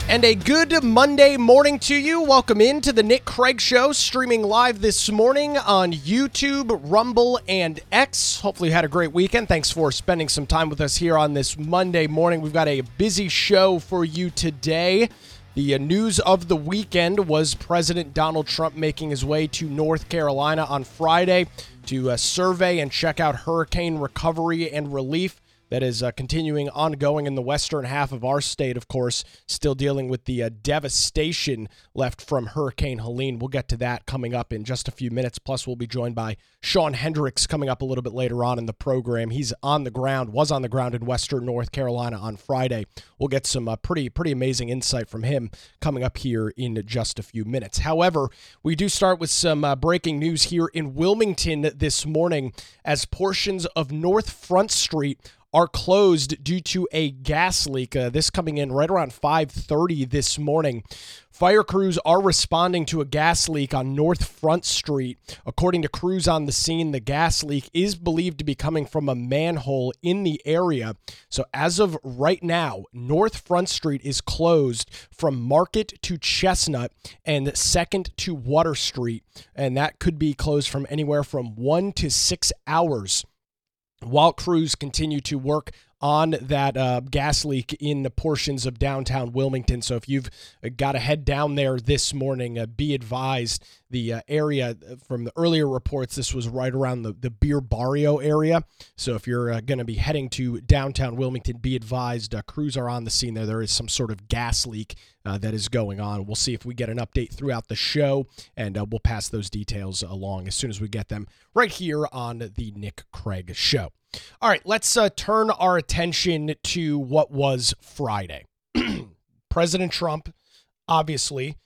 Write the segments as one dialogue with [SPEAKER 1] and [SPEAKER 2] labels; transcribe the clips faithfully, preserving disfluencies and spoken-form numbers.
[SPEAKER 1] And a good Monday morning to you. Welcome into the Nick Craig Show, streaming live this morning on YouTube, Rumble, and X. Hopefully you had a great weekend. Thanks for spending some time with us here on this Monday morning. We've got a busy show for you today. The uh, news of the weekend was President Donald Trump making his way to North Carolina on Friday to uh, survey and check out hurricane recovery and relief that is uh, continuing ongoing in the western half of our state, of course, still dealing with the uh, devastation left from Hurricane Helene. We'll get to that coming up in just a few minutes. Plus, we'll be joined by Sean Hendricks coming up a little bit later on in the program. He's on the ground, was on the ground in western North Carolina on Friday. We'll get some uh, pretty, pretty amazing insight from him coming up here in just a few minutes. However, we do start with some uh, breaking news here in Wilmington this morning as portions of North Front Street are closed due to a gas leak. Uh, this coming in right around five thirty this morning. Fire crews are responding to a gas leak on North Front Street. According to crews on the scene, the gas leak is believed to be coming from a manhole in the area. So as of right now, North Front Street is closed from Market to Chestnut and second to Water Street. And that could be closed from anywhere from one to six hours. While crews continue to work on that uh, gas leak in the portions of downtown Wilmington. So if you've got to head down there this morning, uh, be advised the uh, area from the earlier reports, this was right around the, the Beer Barrio area. So if you're uh, going to be heading to downtown Wilmington, be advised uh, crews are on the scene there. There is some sort of gas leak uh, that is going on. We'll see if we get an update throughout the show, and uh, we'll pass those details along as soon as we get them right here on the Nick Craig Show. All right, let's uh, turn our attention to what was Friday. President Trump, obviously,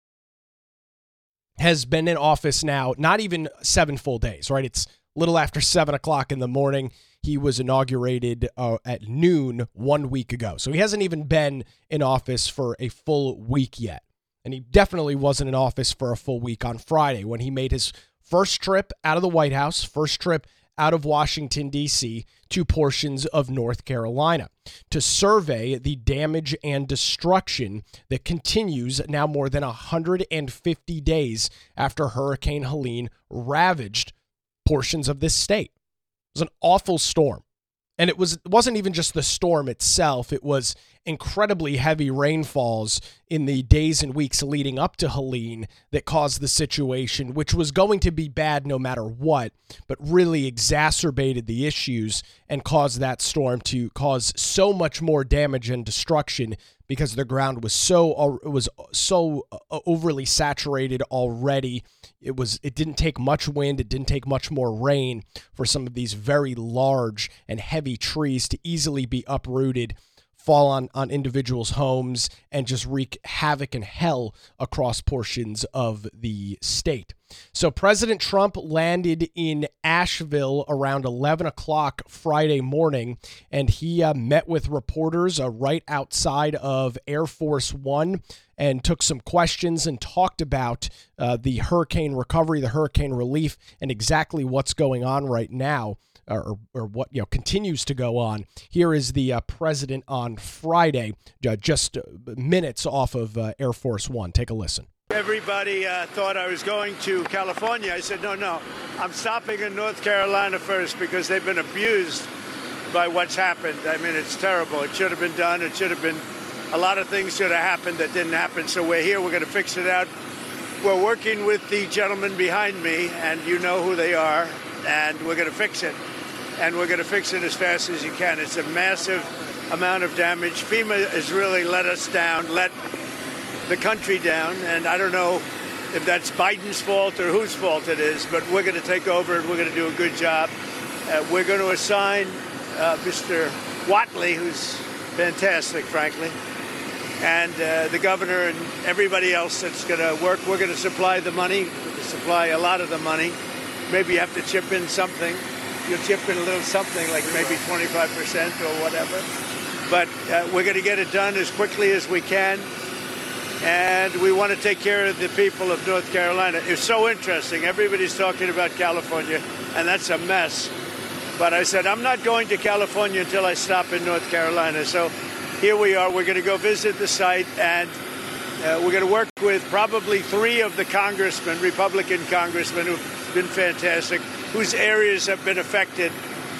[SPEAKER 1] has been in office now, not even seven full days, right? It's a little after seven o'clock in the morning. He was inaugurated uh, at noon one week ago. So he hasn't even been in office for a full week yet. And he definitely wasn't in office for a full week on Friday when he made his first trip out of the White House, first trip out of Washington, D C, to portions of North Carolina to survey the damage and destruction that continues now more than one hundred fifty days after Hurricane Helene ravaged portions of this state. It was an awful storm. And it was, it wasn't even just the storm itself. It was incredibly heavy rainfalls in the days and weeks leading up to Helene that caused the situation, which was going to be bad no matter what, but really exacerbated the issues and caused that storm to cause so much more damage and destruction because the ground was so it was so overly saturated already. It was it didn't take much wind, it didn't take much more rain for some of these very large and heavy trees to easily be uprooted, fall on, on individuals' homes, and just wreak havoc and hell across portions of the state. So President Trump landed in Asheville around eleven o'clock Friday morning, and he uh, met with reporters uh, right outside of Air Force One and took some questions and talked about uh, the hurricane recovery, the hurricane relief, and exactly what's going on right now. Or, or what you know continues to go on. Here is the uh, president on Friday, uh, just minutes off of uh, Air Force One. Take a listen.
[SPEAKER 2] Everybody uh, thought I was going to California. I said, no, no, I'm stopping in North Carolina first because they've been abused by what's happened. I mean, it's terrible. It should have been done. It should have been, a lot of things should have happened that didn't happen. So we're here. We're going to fix it out. We're working with the gentleman behind me, and you know who they are, and we're going to fix it. And we're going to fix it as fast as you can. It's a massive amount of damage. FEMA has really let us down, let the country down, and I don't know if that's Biden's fault or whose fault it is, but we're going to take over and we're going to do a good job. Uh, we're going to assign uh, Mister Whatley, who's fantastic, frankly, and uh, the governor and everybody else that's going to work. We're going to supply the money, we're going to supply a lot of the money. Maybe you have to chip in something. You'll chip in a little something, like maybe twenty-five percent or whatever. But uh, we're going to get it done as quickly as we can. And we want to take care of the people of North Carolina. It's so interesting. Everybody's talking about California, and that's a mess. But I said, I'm not going to California until I stop in North Carolina. So here we are. We're going to go visit the site, and uh, we're going to work with probably three of the congressmen, Republican congressmen, who've been fantastic, whose areas have been affected,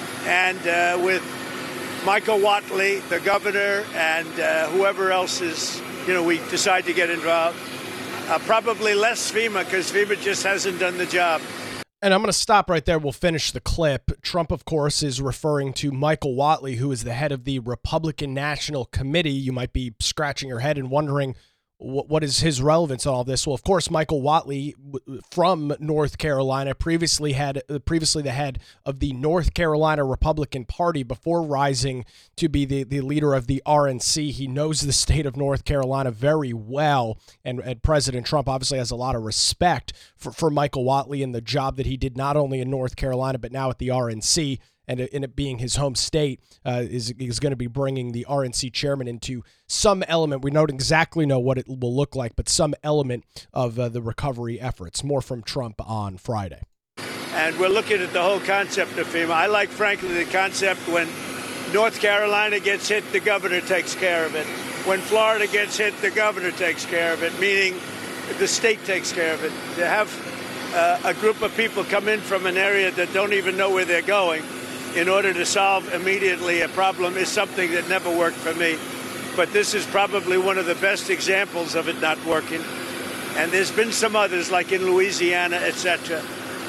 [SPEAKER 2] and uh, with Michael Whatley, the governor, and uh, whoever else is, you know, we decide to get involved. Uh, probably less FEMA, because FEMA just hasn't done the job.
[SPEAKER 1] And I'm going to stop right there. We'll finish the clip. Trump, of course, is referring to Michael Whatley, who is the head of the Republican National Committee. You might be scratching your head and wondering, what, what is his relevance in all this? Well, of course, Michael Whatley from North Carolina previously had previously the head of the North Carolina Republican Party before rising to be the, the leader of the R N C. He knows the state of North Carolina very well, and, and President Trump obviously has a lot of respect for, for Michael Whatley and the job that he did not only in North Carolina, but now at the R N C. And in it being his home state, uh, is is going to be bringing the R N C chairman into some element. We don't exactly know what it will look like, but some element of uh, the recovery efforts. More from Trump on Friday.
[SPEAKER 2] And we're looking at the whole concept of FEMA. I like, frankly, the concept when North Carolina gets hit, the governor takes care of it. When Florida gets hit, the governor takes care of it, meaning the state takes care of it. To have uh, a group of people come in from an area that don't even know where they're going in order to solve immediately a problem is something that never worked for me. But this is probably one of the best examples of it not working. And there's been some others, like in Louisiana, et cetera.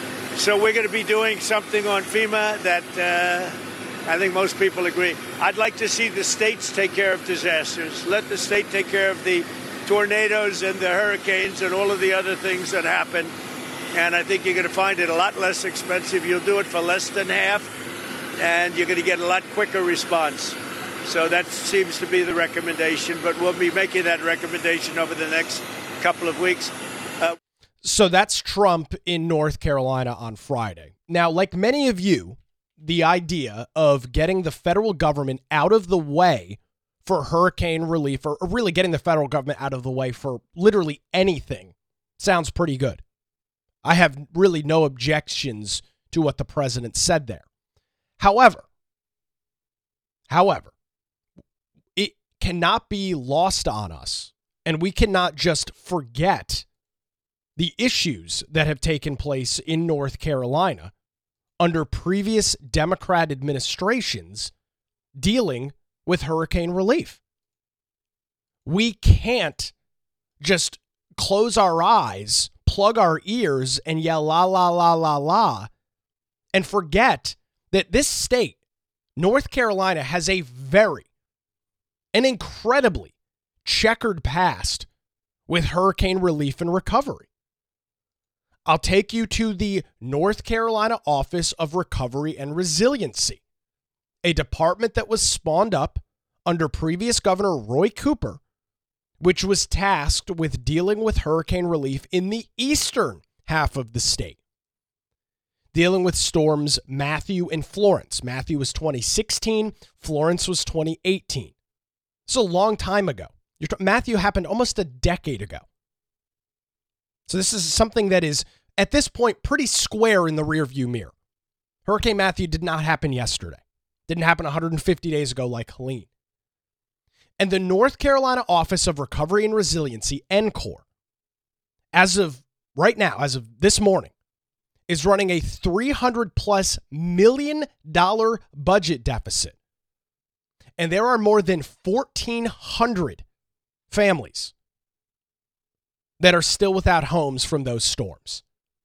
[SPEAKER 2] So we're going to be doing something on FEMA that uh, I think most people agree. I'd like to see the states take care of disasters. Let the state take care of the tornadoes and the hurricanes and all of the other things that happen. And I think you're going to find it a lot less expensive. You'll do it for less than half, and you're going to get a lot quicker response. So that seems to be the recommendation, but we'll be making that recommendation over the next couple of weeks. Uh,
[SPEAKER 1] so that's Trump in North Carolina on Friday. Now, like many of you, the idea of getting the federal government out of the way for hurricane relief, or really getting the federal government out of the way for literally anything, sounds pretty good. I have really no objections to what the president said there. However, however, it cannot be lost on us, and we cannot just forget the issues that have taken place in North Carolina under previous Democrat administrations dealing with hurricane relief. We can't just close our eyes, plug our ears, and yell la, la, la, la, la, and forget that this state, North Carolina, has a very, an incredibly checkered past with hurricane relief and recovery. I'll take you to the North Carolina Office of Recovery and Resiliency, a department that was spawned up under previous Governor Roy Cooper, which was tasked with dealing with hurricane relief in the eastern half of the state, dealing with storms Matthew and Florence. Matthew was twenty sixteen, Florence was twenty eighteen. It's a long time ago. You're t- Matthew happened almost a decade ago. So this is something that is, at this point, pretty square in the rearview mirror. Hurricane Matthew did not happen yesterday. Didn't happen one hundred fifty days ago like Helene. And the North Carolina Office of Recovery and Resiliency, N C O R E, as of right now, as of this morning, is running a three hundred plus million dollar budget deficit. And there are more than fourteen hundred families that are still without homes from those storms.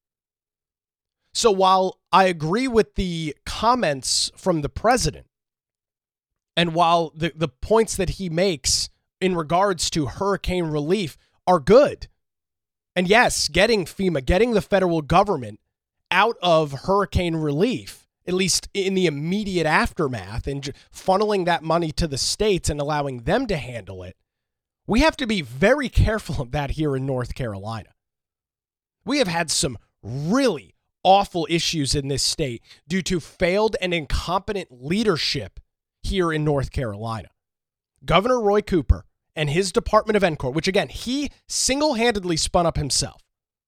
[SPEAKER 1] So while I agree with the comments from the president, and while the, the points that he makes in regards to hurricane relief are good, and yes, getting FEMA, getting the federal government out of hurricane relief, at least in the immediate aftermath, and funneling that money to the states and allowing them to handle it, we have to be very careful of that here in North Carolina. We have had some really awful issues in this state due to failed and incompetent leadership here in North Carolina. Governor Roy Cooper and his Department of N C O R E, which again, he single-handedly spun up himself.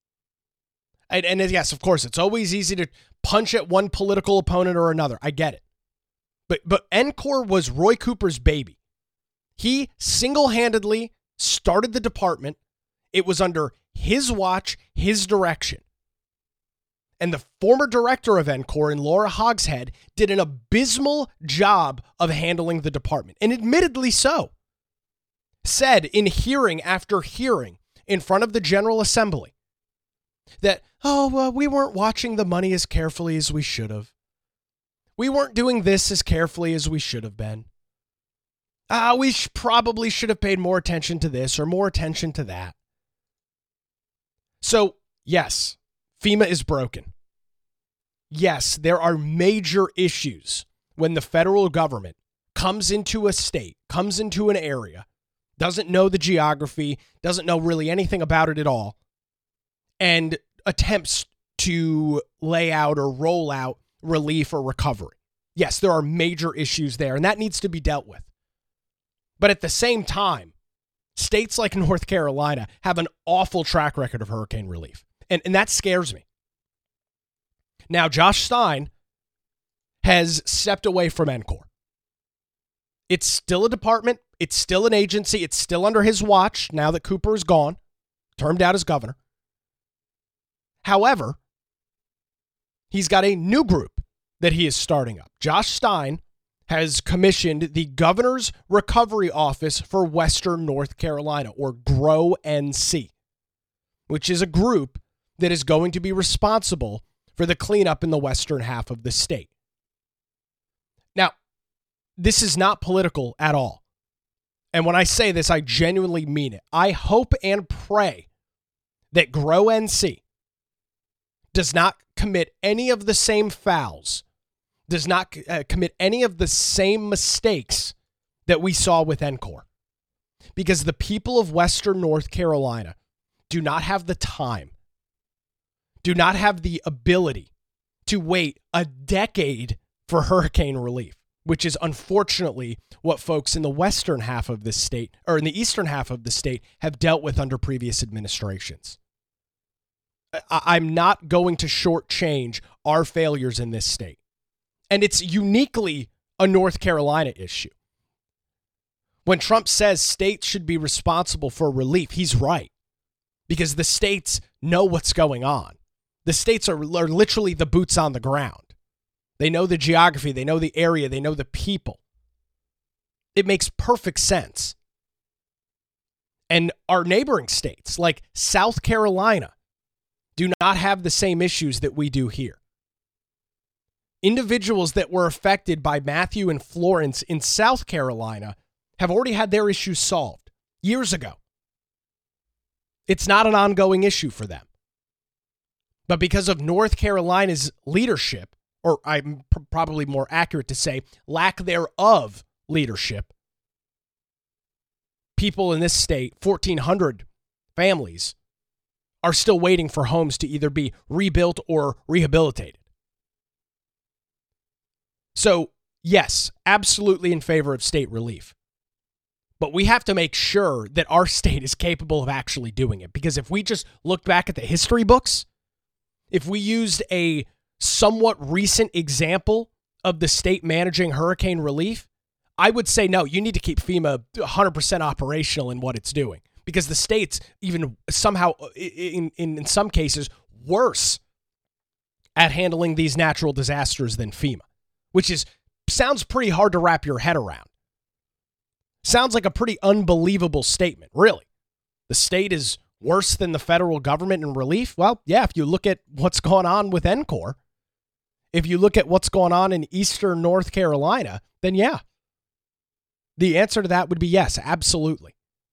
[SPEAKER 1] And, and yes, of course, it's always easy to punch at one political opponent or another. I get it. But, but N C O R E was Roy Cooper's baby. He single-handedly started the department. It was under his watch, his direction. And the former director of Encore, and Laura Hogshead, did an abysmal job of handling the department, and admittedly so. Said in hearing after hearing in front of the General Assembly that, oh, well, we weren't watching the money as carefully as we should have. We weren't doing this as carefully as we should have been. Ah, we sh- probably should have paid more attention to this or more attention to that. So, yes, FEMA is broken. Yes, there are major issues when the federal government comes into a state, comes into an area, doesn't know the geography, doesn't know really anything about it at all, and attempts to lay out or roll out relief or recovery. Yes, there are major issues there, and that needs to be dealt with. But at the same time, states like North Carolina have an awful track record of hurricane relief, and, and that scares me. Now, Josh Stein has stepped away from Encore. It's still a department. It's still an agency. It's still under his watch now that Cooper is gone, termed out as governor. However, he's got a new group that he is starting up. Josh Stein has commissioned the Governor's Recovery Office for Western North Carolina, or GROW N C, which is a group that is going to be responsible for the cleanup in the western half of the state. Now, this is not political at all. And when I say this, I genuinely mean it. I hope and pray that GROW N C does not commit any of the same fouls, does not uh, commit any of the same mistakes that we saw with Encore. Because the people of Western North Carolina do not have the time, do not have the ability to wait a decade for hurricane relief, which is unfortunately what folks in the western half of the state, or in the eastern half of the state, have dealt with under previous administrations. I- I'm not going to shortchange our failures in this state. And it's uniquely a North Carolina issue. When Trump says states should be responsible for relief, he's right. Because the states know what's going on. The states are, are literally the boots on the ground. They know the geography, they know the area, they know the people. It makes perfect sense. And our neighboring states, like South Carolina, do not have the same issues that we do here. Individuals that were affected by Matthew and Florence in South Carolina have already had their issues solved years ago. It's not an ongoing issue for them. But because of North Carolina's leadership, or I'm pr- probably more accurate to say lack thereof leadership, people in this state, fourteen hundred families, are still waiting for homes to either be rebuilt or rehabilitated. So, yes, absolutely in favor of state relief. But we have to make sure that our state is capable of actually doing it. Because if we just look back at the history books, if we used a somewhat recent example of the state managing hurricane relief, I would say, no, you need to keep FEMA one hundred percent operational in what it's doing. Because the state's even somehow, in, in, in some cases, worse at handling these natural disasters than FEMA. Which is sounds pretty hard to wrap your head around. Sounds like a pretty unbelievable statement, really. The state is worse than the federal government in relief? Well, yeah, if you look at what's going on with Encore, if you look at what's going on in eastern North Carolina, then yeah. The answer to that would be yes, absolutely.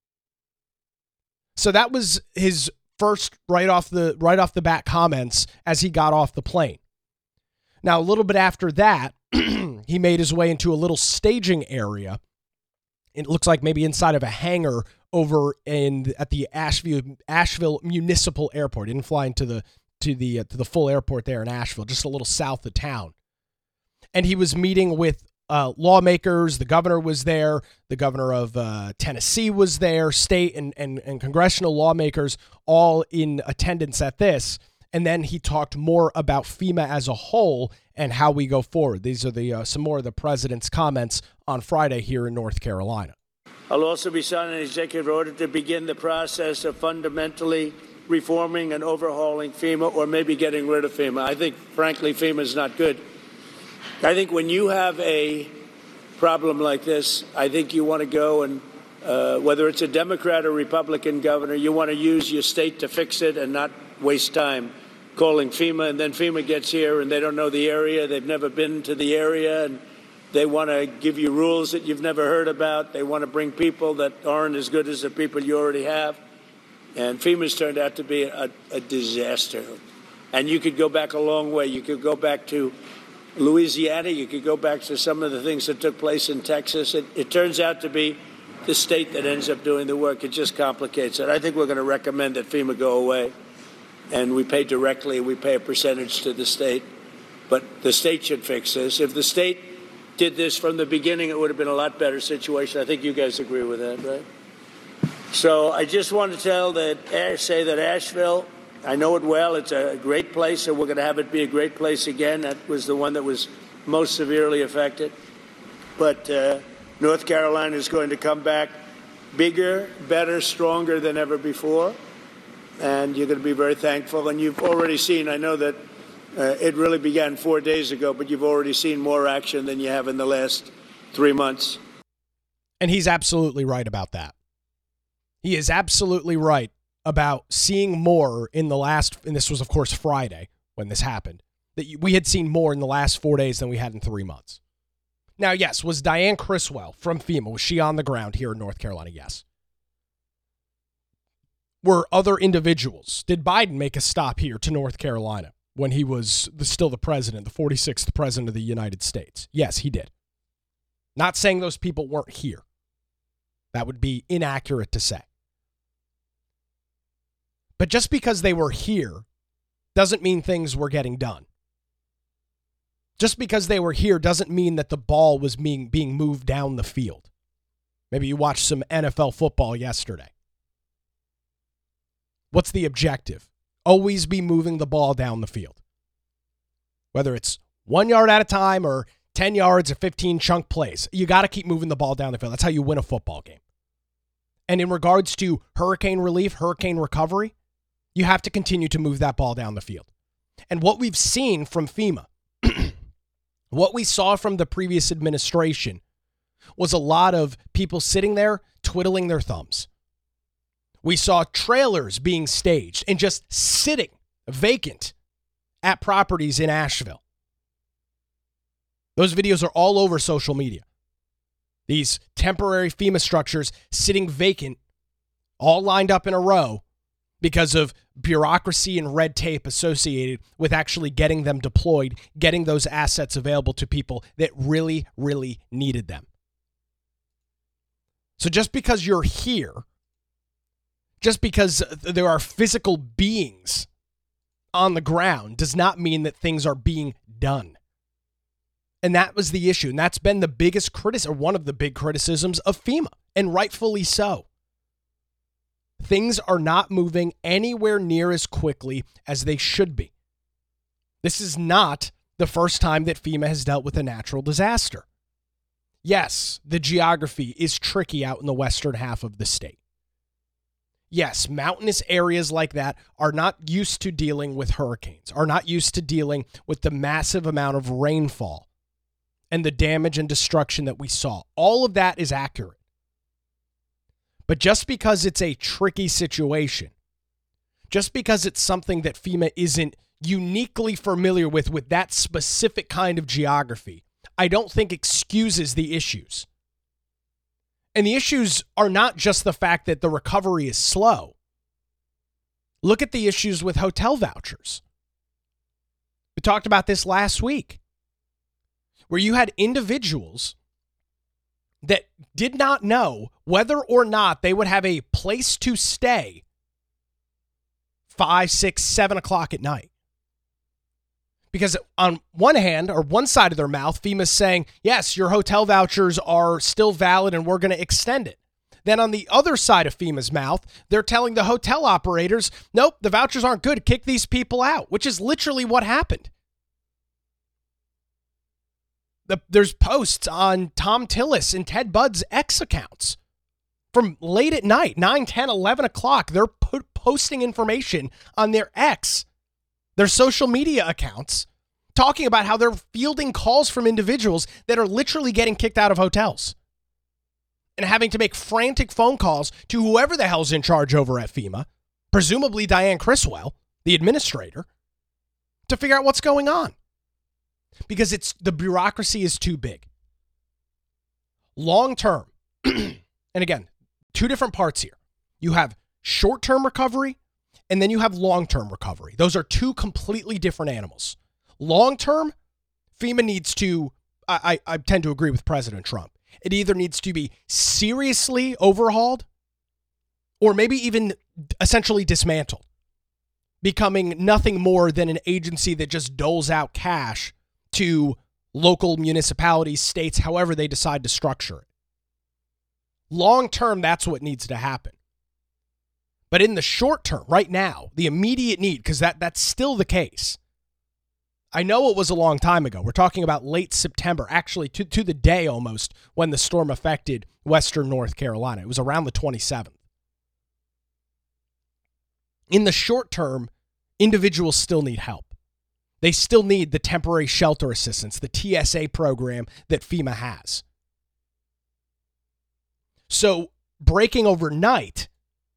[SPEAKER 1] So that was his first right off the right off the bat comments as he got off the plane. Now, a little bit after that, he made his way into a little staging area. It looks like maybe inside of a hangar over in at the Asheville Asheville Municipal Airport. He didn't fly into the to the uh, to the full airport there in Asheville, just a little south of town. And he was meeting with uh, lawmakers. The governor was there. The governor of uh, Tennessee was there. State and, and and congressional lawmakers all in attendance at this. And then he talked more about FEMA as a whole and how we go forward. These are the uh, some more of the president's comments on Friday here in North Carolina.
[SPEAKER 2] I'll also be signing an executive order to begin the process of fundamentally reforming and overhauling FEMA, or maybe getting rid of FEMA. I think, frankly, FEMA is not good. I think when you have a problem like this, I think you want to go and, uh, whether it's a Democrat or Republican governor, you want to use your state to fix it and not waste time calling FEMA. And then FEMA gets here and they don't know the area. They've never been to the area, and they want to give you rules that you've never heard about. They want to bring people that aren't as good as the people you already have. And FEMA's turned out to be a, a disaster. And you could go back a long way. You could go back to Louisiana. You could go back to some of the things that took place in Texas. It, it turns out to be the state that ends up doing the work. It just complicates it. I think we're going to recommend that FEMA go away. And we pay directly. We pay a percentage to the state. But the state should fix this. If the state did this from the beginning, it would have been a lot better situation. I think you guys agree with that, right? So I just want to tell that, say that Asheville, I know it well. It's a great place, and we're going to have it be a great place again. That was the one that was most severely affected. But uh, North Carolina is going to come back bigger, better, stronger than ever before. And you're going to be very thankful. And you've already seen, I know that uh, it really began four days ago, but you've already seen more action than you have in the last three months.
[SPEAKER 1] And he's absolutely right about that. He is absolutely right about seeing more in the last, and this was, of course, Friday when this happened, that we had seen more in the last four days than we had in three months. Now, yes, was Diane Criswell from FEMA, was she on the ground here in North Carolina? Yes. Were other individuals, did Biden make a stop here to North Carolina when he was the, still the president, the forty-sixth president of the United States? Yes, he did. Not saying those people weren't here. That would be inaccurate to say. But just because they were here doesn't mean things were getting done. Just because they were here doesn't mean that the ball was being, being moved down the field. Maybe you watched some N F L football yesterday. What's the objective? Always be moving the ball down the field. Whether it's one yard at a time or ten yards or fifteen chunk plays, you got to keep moving the ball down the field. That's how you win a football game. And in regards to hurricane relief, hurricane recovery, you have to continue to move that ball down the field. And what we've seen from FEMA, what we saw from the previous administration, was a lot of people sitting there twiddling their thumbs. We saw trailers being staged and just sitting vacant at properties in Asheville. Those videos are all over social media. These temporary FEMA structures sitting vacant, all lined up in a row because of bureaucracy and red tape associated with actually getting them deployed, getting those assets available to people that really, really needed them. So just because you're here, just because there are physical beings on the ground, does not mean that things are being done. And that was the issue. And that's been the biggest criticism, or one of the big criticisms of FEMA, and rightfully so. Things are not moving anywhere near as quickly as they should be. This is not the first time that FEMA has dealt with a natural disaster. Yes, the geography is tricky out in the western half of the state. Yes, mountainous areas like that are not used to dealing with hurricanes, are not used to dealing with the massive amount of rainfall and the damage and destruction that we saw. All of that is accurate. But just because it's a tricky situation, just because it's something that FEMA isn't uniquely familiar with, with that specific kind of geography, I don't think excuses the issues. And the issues are not just the fact that the recovery is slow. Look at the issues with hotel vouchers. We talked about this last week, where you had individuals that did not know whether or not they would have a place to stay five, six, seven o'clock at night. Because on one hand, or one side of their mouth, FEMA's saying, yes, your hotel vouchers are still valid and we're going to extend it. Then on the other side of FEMA's mouth, they're telling the hotel operators, nope, the vouchers aren't good, kick these people out, which is literally what happened. The, there's posts on Tom Tillis and Ted Budd's X accounts from late at night, nine, ten, eleven o'clock. They're po- posting information on their X, their social media accounts, talking about how they're fielding calls from individuals that are literally getting kicked out of hotels and having to make frantic phone calls to whoever the hell's in charge over at FEMA, presumably Diane Criswell, the administrator, to figure out what's going on. Because it's the bureaucracy is too big. Long term, and again, two different parts here. You have short-term recovery, and then you have long-term recovery. Those are two completely different animals. Long-term, FEMA needs to, I, I, I tend to agree with President Trump. It either needs to be seriously overhauled or maybe even essentially dismantled, becoming nothing more than an agency that just doles out cash to local municipalities, states, however they decide to structure it. Long term, that's what needs to happen. But in the short term, right now, the immediate need, because that, that's still the case. I know it was a long time ago. We're talking about late September, actually to, to the day almost, when the storm affected western North Carolina. It was around the twenty-seventh. In the short term, individuals still need help. They still need the temporary shelter assistance, the T S A program that FEMA has. So breaking overnight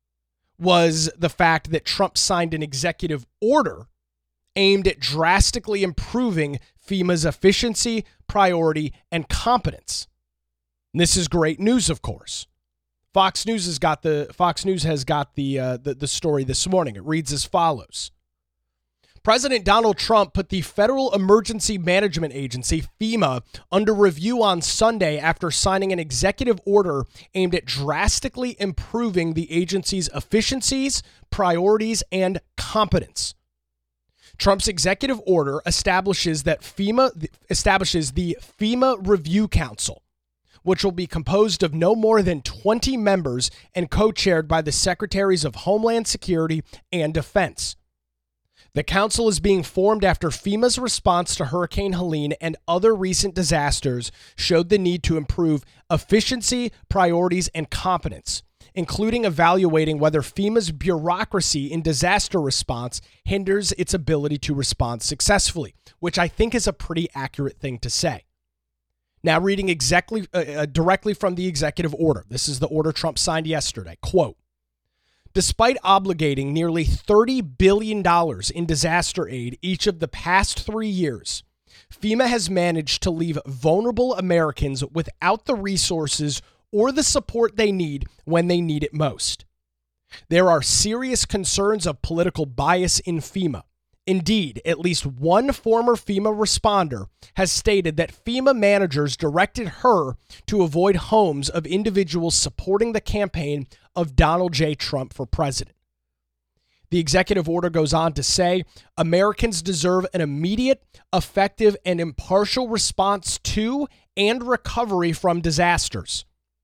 [SPEAKER 1] was the fact that Trump signed an executive order aimed at drastically improving FEMA's efficiency, priority, and competence. And this is great news, of course. Fox News has got the Fox News has got the, uh, the the story this morning. It reads as follows. President Donald Trump put the Federal Emergency Management Agency, FEMA, under review on Sunday after signing an executive order aimed at drastically improving the agency's efficiencies, priorities, and competence. Trump's executive order establishes that FEMA establishes the FEMA Review Council, which will be composed of no more than twenty members and co-chaired by the Secretaries of Homeland Security and Defense. The council is being formed after FEMA's response to Hurricane Helene and other recent disasters showed the need to improve efficiency, priorities, and competence, including evaluating whether FEMA's bureaucracy in disaster response hinders its ability to respond successfully, which I think is a pretty accurate thing to say. Now, reading exactly uh, directly from the executive order. This is the order Trump signed yesterday. Quote, despite obligating nearly thirty billion dollars in disaster aid each of the past three years, FEMA has managed to leave vulnerable Americans without the resources or the support they need when they need it most. There are serious concerns of political bias in FEMA. Indeed, at least one former FEMA responder has stated that FEMA managers directed her to avoid homes of individuals supporting the campaign of Donald J. Trump for president. The executive order goes on to say, Americans deserve an immediate, effective, and impartial response to and recovery from disasters.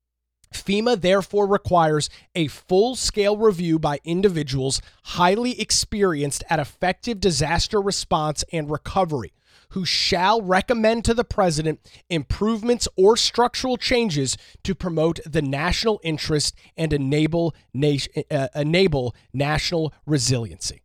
[SPEAKER 1] FEMA therefore requires a full-scale review by individuals highly experienced at effective disaster response and recovery, who shall recommend to the president improvements or structural changes to promote the national interest and enable, nation, uh, enable national resiliency.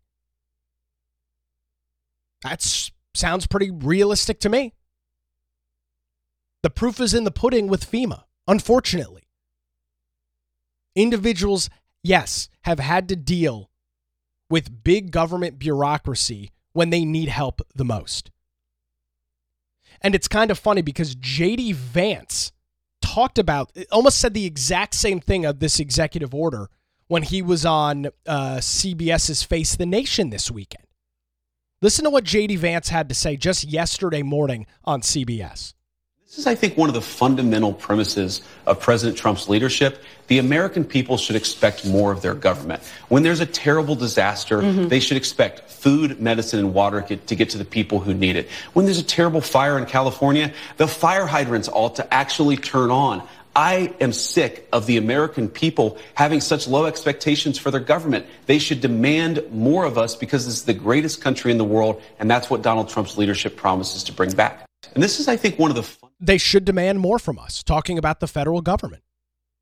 [SPEAKER 1] That sounds pretty realistic to me. The proof is in the pudding with FEMA, unfortunately. Individuals, yes, have had to deal with big government bureaucracy when they need help the most. And it's kind of funny because J D Vance talked about, almost said the exact same thing of this executive order when he was on uh, CBS's Face the Nation this weekend. Listen to what J D Vance had to say just yesterday morning on C B S.
[SPEAKER 3] This is, I think, one of the fundamental premises of President Trump's leadership. The American people should expect more of their government. When there's a terrible disaster, mm-hmm. they should expect food, medicine, and water to get to the people who need it. When there's a terrible fire in California, the fire hydrants ought to actually turn on. I am sick of the American people having such low expectations for their government. They should demand more of us because this is the greatest country in the world, and that's what Donald Trump's leadership promises to bring back. And this is, I think, one of the...
[SPEAKER 1] They should demand more from us, talking about the federal government.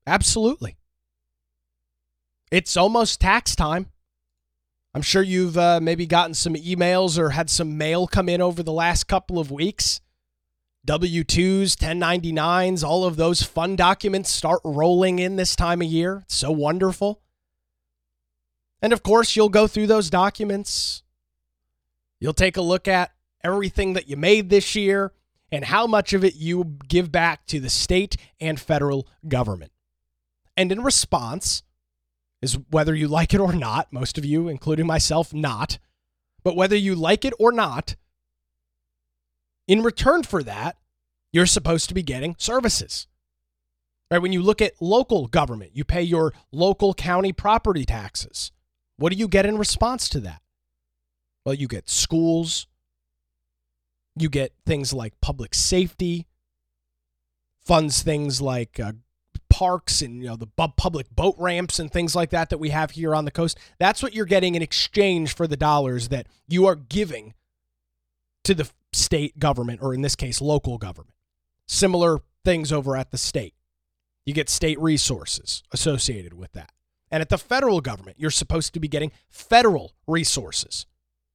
[SPEAKER 1] Absolutely. It's almost tax time. I'm sure you've uh, maybe gotten some emails or had some mail come in over the last couple of weeks. W two's, ten ninety-nines, all of those fun documents start rolling in this time of year. It's so wonderful. And of course, you'll go through those documents. You'll take a look at everything that you made this year and how much of it you give back to the state and federal government. And in response, is whether you like it or not, most of you, including myself, not, but whether you like it or not, in return for that, you're supposed to be getting services. Right? When you look at local government, you pay your local county property taxes. What do you get in response to that? Well, you get schools. You get things like public safety, funds things like uh, parks and, you know, the bu- public boat ramps and things like that that we have here on the coast. That's what you're getting in exchange for the dollars that you are giving to the state government, or in this case, local government. Similar things over at the state. You get state resources associated with that. And at the federal government, you're supposed to be getting federal resources.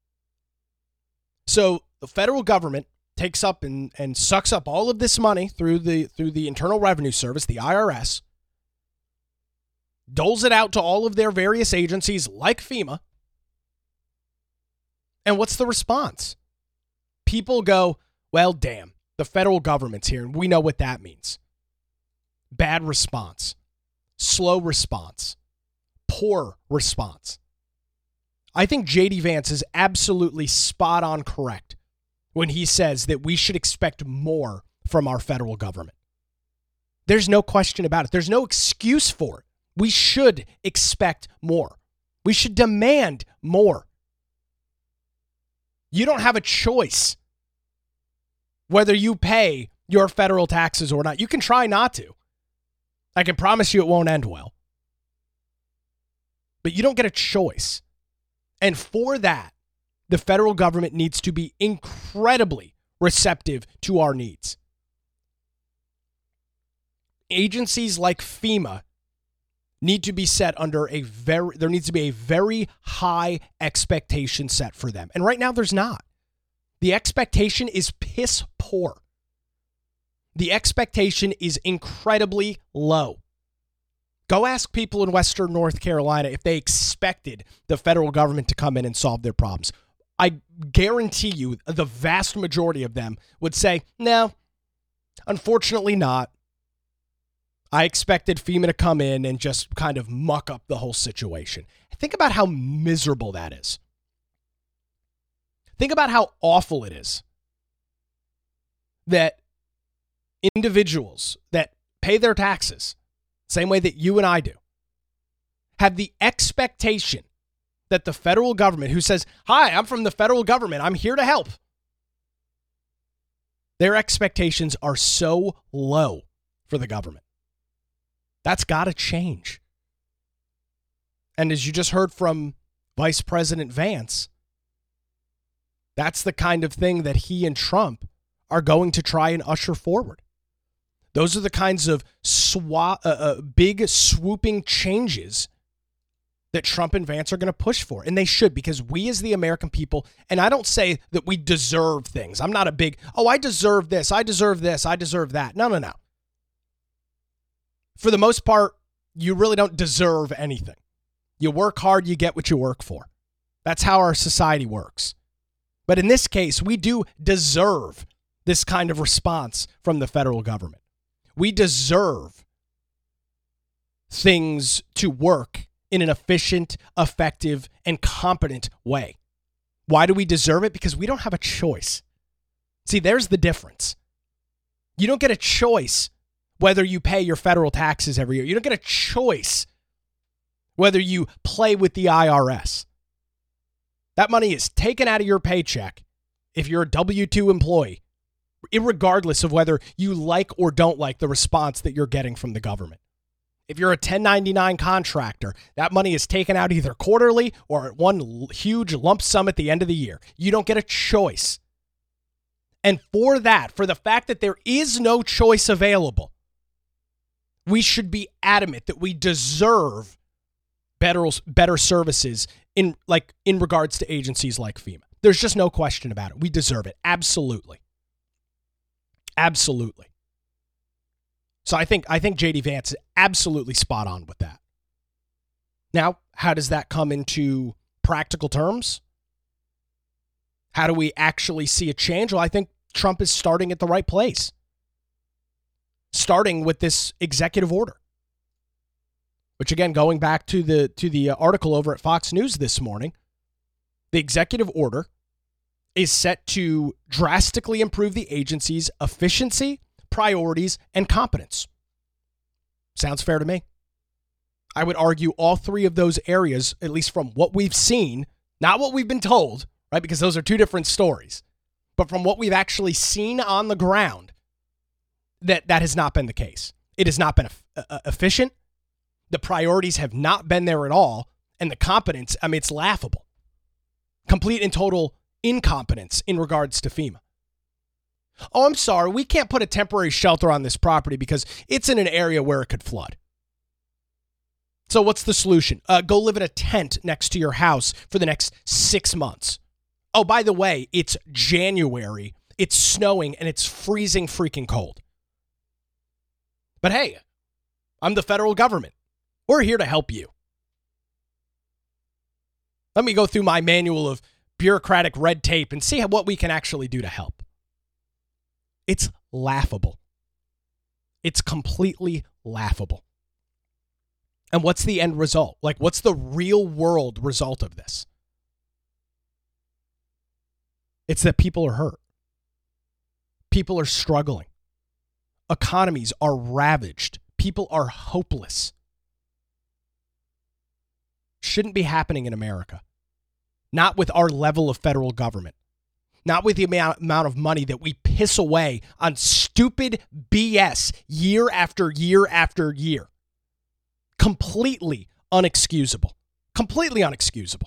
[SPEAKER 1] So the federal government takes up and, and sucks up all of this money through the through the Internal Revenue Service, the I R S, doles it out to all of their various agencies like FEMA. And what's the response? People go, well, damn, the federal government's here, and we know what that means. Bad response, slow response, poor response. I think J D Vance is absolutely spot on correct when he says that we should expect more from our federal government. There's no question about it. There's no excuse for it. We should expect more. We should demand more. You don't have a choice whether you pay your federal taxes or not. You can try not to. I can promise you it won't end well. But you don't get a choice. And for that, the federal government needs to be incredibly receptive to our needs. Agencies like FEMA need to be set under a very, there needs to be a very high expectation set for them. And right now there's not. The expectation is piss poor. The expectation is incredibly low. Go ask people in Western North Carolina if they expected the federal government to come in and solve their problems. I guarantee you the vast majority of them would say, no, unfortunately not. I expected FEMA to come in and just kind of muck up the whole situation. Think about how miserable that is. Think about how awful it is that individuals that pay their taxes, same way that you and I do, have the expectation that the federal government, who says, hi, I'm from the federal government, I'm here to help. Their expectations are so low for the government. That's got to change. And as you just heard from Vice President Vance, that's the kind of thing that he and Trump are going to try and usher forward. Those are the kinds of swa- uh, uh, big swooping changes that Trump and Vance are going to push for. And they should, because we as the American people, and I don't say that we deserve things. I'm not a big, oh, I deserve this, I deserve this, I deserve that. No, no, no. For the most part, you really don't deserve anything. You work hard, you get what you work for. That's how our society works. But in this case, we do deserve this kind of response from the federal government. We deserve things to work in an efficient, effective, and competent way. Why do we deserve it? Because we don't have a choice. See, there's the difference. You don't get a choice whether you pay your federal taxes every year. You don't get a choice whether you play with the I R S. That money is taken out of your paycheck if you're a W two employee, irregardless of whether you like or don't like the response that you're getting from the government. If you're a ten ninety-nine contractor, that money is taken out either quarterly or at one huge lump sum at the end of the year. You don't get a choice. And for that, for the fact that there is no choice available, We should be adamant that we deserve better better services in like in regards to agencies like FEMA. There's just no question about it. We deserve it. Absolutely. Absolutely. So I think I think J D Vance is absolutely spot on with that. Now, how does that come into practical terms? How do we actually see a change? Well, I think Trump is starting at the right place. Starting with this executive order. Which again, going back to the to the article over at Fox News this morning, the executive order is set to drastically improve the agency's efficiency, priorities, and competence. Sounds fair to me. I would argue all three of those areas, at least from what we've seen, not what we've been told, right? Because those are two different stories. But from what we've actually seen on the ground, that, that has not been the case. It has not been e- efficient. The priorities have not been there at all. And the competence, I mean, it's laughable. Complete and total incompetence in regards to FEMA. Oh, I'm sorry. We can't put a temporary shelter on this property because it's in an area where it could flood. So what's the solution? Uh, go live in a tent next to your house for the next six months. Oh, by the way, it's January. It's snowing and it's freezing freaking cold. But hey, I'm the federal government. We're here to help you. Let me go through my manual of bureaucratic red tape and see how, what we can actually do to help. It's laughable. It's completely laughable. And what's the end result? Like, what's the real world result of this? It's that people are hurt. People are struggling. Economies are ravaged. People are hopeless. Shouldn't be happening in America. Not with our level of federal government. Not with the amount, amount of money that we piss away on stupid B S year after year after year. Completely unexcusable. Completely unexcusable.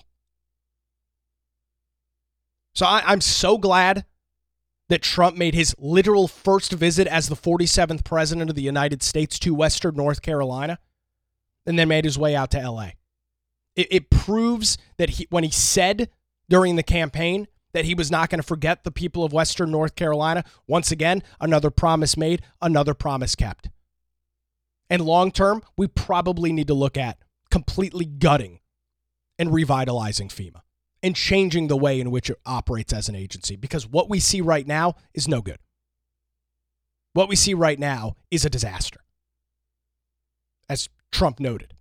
[SPEAKER 1] So I, I'm so glad that Trump made his literal first visit as the forty-seventh president of the United States to Western North Carolina and then made his way out to L A. It, it proves that he, when he said during the campaign that he was not going to forget the people of Western North Carolina, once again, another promise made, another promise kept. And long term, we probably need to look at completely gutting and revitalizing FEMA and changing the way in which it operates as an agency, because what we see right now is no good. What we see right now is a disaster, as Trump noted.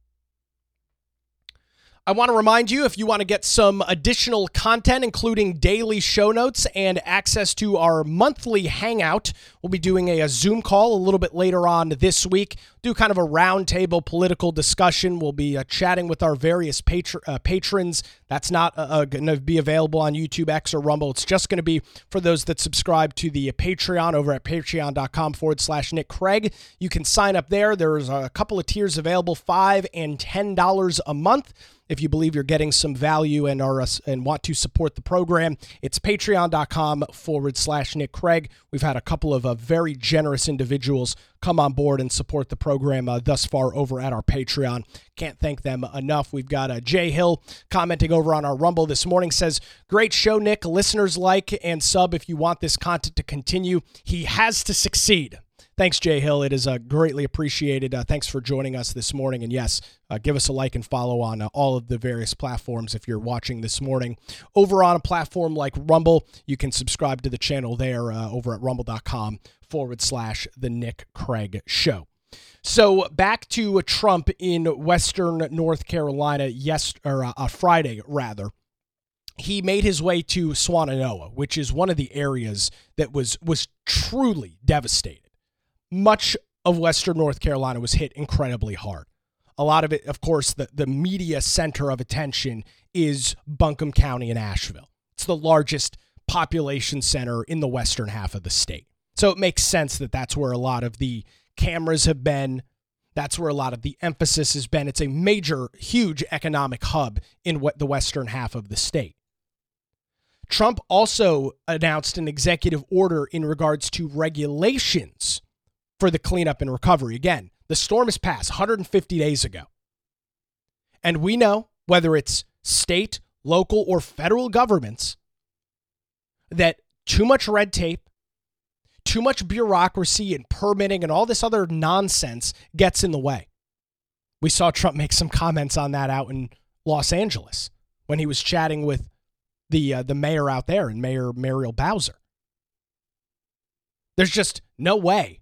[SPEAKER 1] I want to remind you, if you want to get some additional content, including daily show notes and access to our monthly hangout, we'll be doing a, a Zoom call a little bit later on this week. Do kind of a roundtable political discussion. We'll be uh, chatting with our various patr- uh, patrons. That's not uh, uh, going to be available on YouTube, X, or Rumble. It's just going to be for those that subscribe to the Patreon over at patreon.com forward slash Nick Craig. You can sign up there. There's a couple of tiers available, five dollars and ten dollars a month. If you believe you're getting some value and are and want to support the program, it's patreon.com forward slash Nick Craig. We've had a couple of uh, very generous individuals come on board and support the program uh, thus far over at our Patreon. Can't thank them enough. We've got uh, Jay Hill commenting over on our Rumble this morning, says, great show, Nick. Listeners like and sub if you want this content to continue. He has to succeed. Thanks, Jay Hill. It is uh, greatly appreciated. Uh, thanks for joining us this morning. And yes, uh, give us a like and follow on uh, all of the various platforms if you're watching this morning. Over on a platform like Rumble, you can subscribe to the channel there uh, over at rumble.com forward slash The Nick Craig Show. So back to uh, Trump in Western North Carolina, yes, or uh, uh, Friday, rather. He made his way to Swannanoa, which is one of the areas that was was truly devastated. Much of Western North Carolina was hit incredibly hard. A lot of it, of course, the, the media center of attention is Buncombe County and Asheville. It's the largest population center in the western half of the state. So it makes sense that that's where a lot of the cameras have been. That's where a lot of the emphasis has been. It's a major, huge economic hub in what the western half of the state. Trump also announced an executive order in regards to regulations for the cleanup and recovery. Again, The storm has passed one hundred fifty days ago. And we know, whether it's state, local, or federal governments, that too much red tape, too much bureaucracy and permitting and all this other nonsense gets in the way. We saw Trump make some comments on that out in Los Angeles when he was chatting with the uh, the mayor out there, and Mayor Muriel Bowser. There's just no way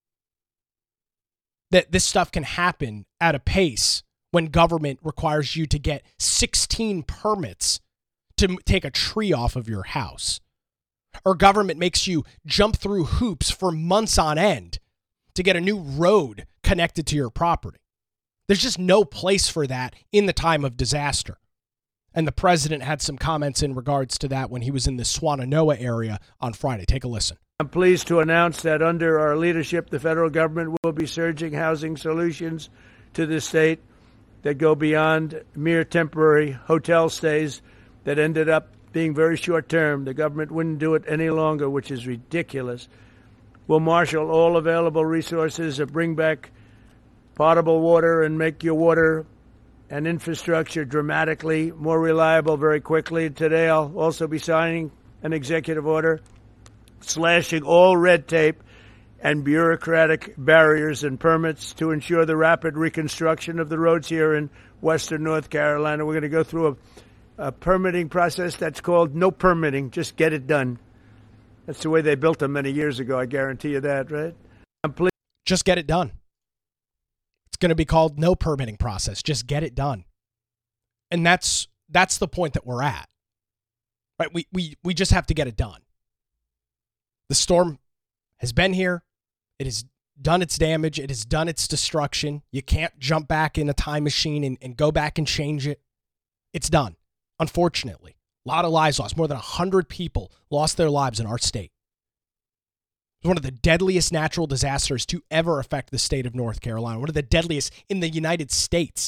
[SPEAKER 1] that this stuff can happen at a pace when government requires you to get sixteen permits to m- take a tree off of your house. Or government makes you jump through hoops for months on end to get a new road connected to your property. There's just no place for that in the time of disaster. And the president had some comments in regards to that when he was in the Swannanoa area on Friday. Take a listen.
[SPEAKER 2] I'm pleased to announce that under our leadership, the federal government will be surging housing solutions to the state that go beyond mere temporary hotel stays that ended up being very short term. The government wouldn't do it any longer, which is ridiculous. We'll marshal all available resources to bring back potable water and make your water and infrastructure dramatically more reliable very quickly. Today, I'll also be signing an executive order slashing all red tape and bureaucratic barriers and permits to ensure the rapid reconstruction of the roads here in western North Carolina. We're going to go through a A permitting process that's called no permitting, just get it done. That's the way they built them many years ago, I guarantee you that, right? I'm pleased.
[SPEAKER 1] Just get it done. It's going to be called no permitting process, just get it done. And that's that's the point that we're at. Right? We we we just have to get it done. The storm has been here. It has done its damage. It has done its destruction. You can't jump back in a time machine and, and go back and change it. It's done. Unfortunately, a lot of lives lost. More than one hundred people lost their lives in our state. It was one of the deadliest natural disasters to ever affect the state of North Carolina. One of the deadliest in the United States.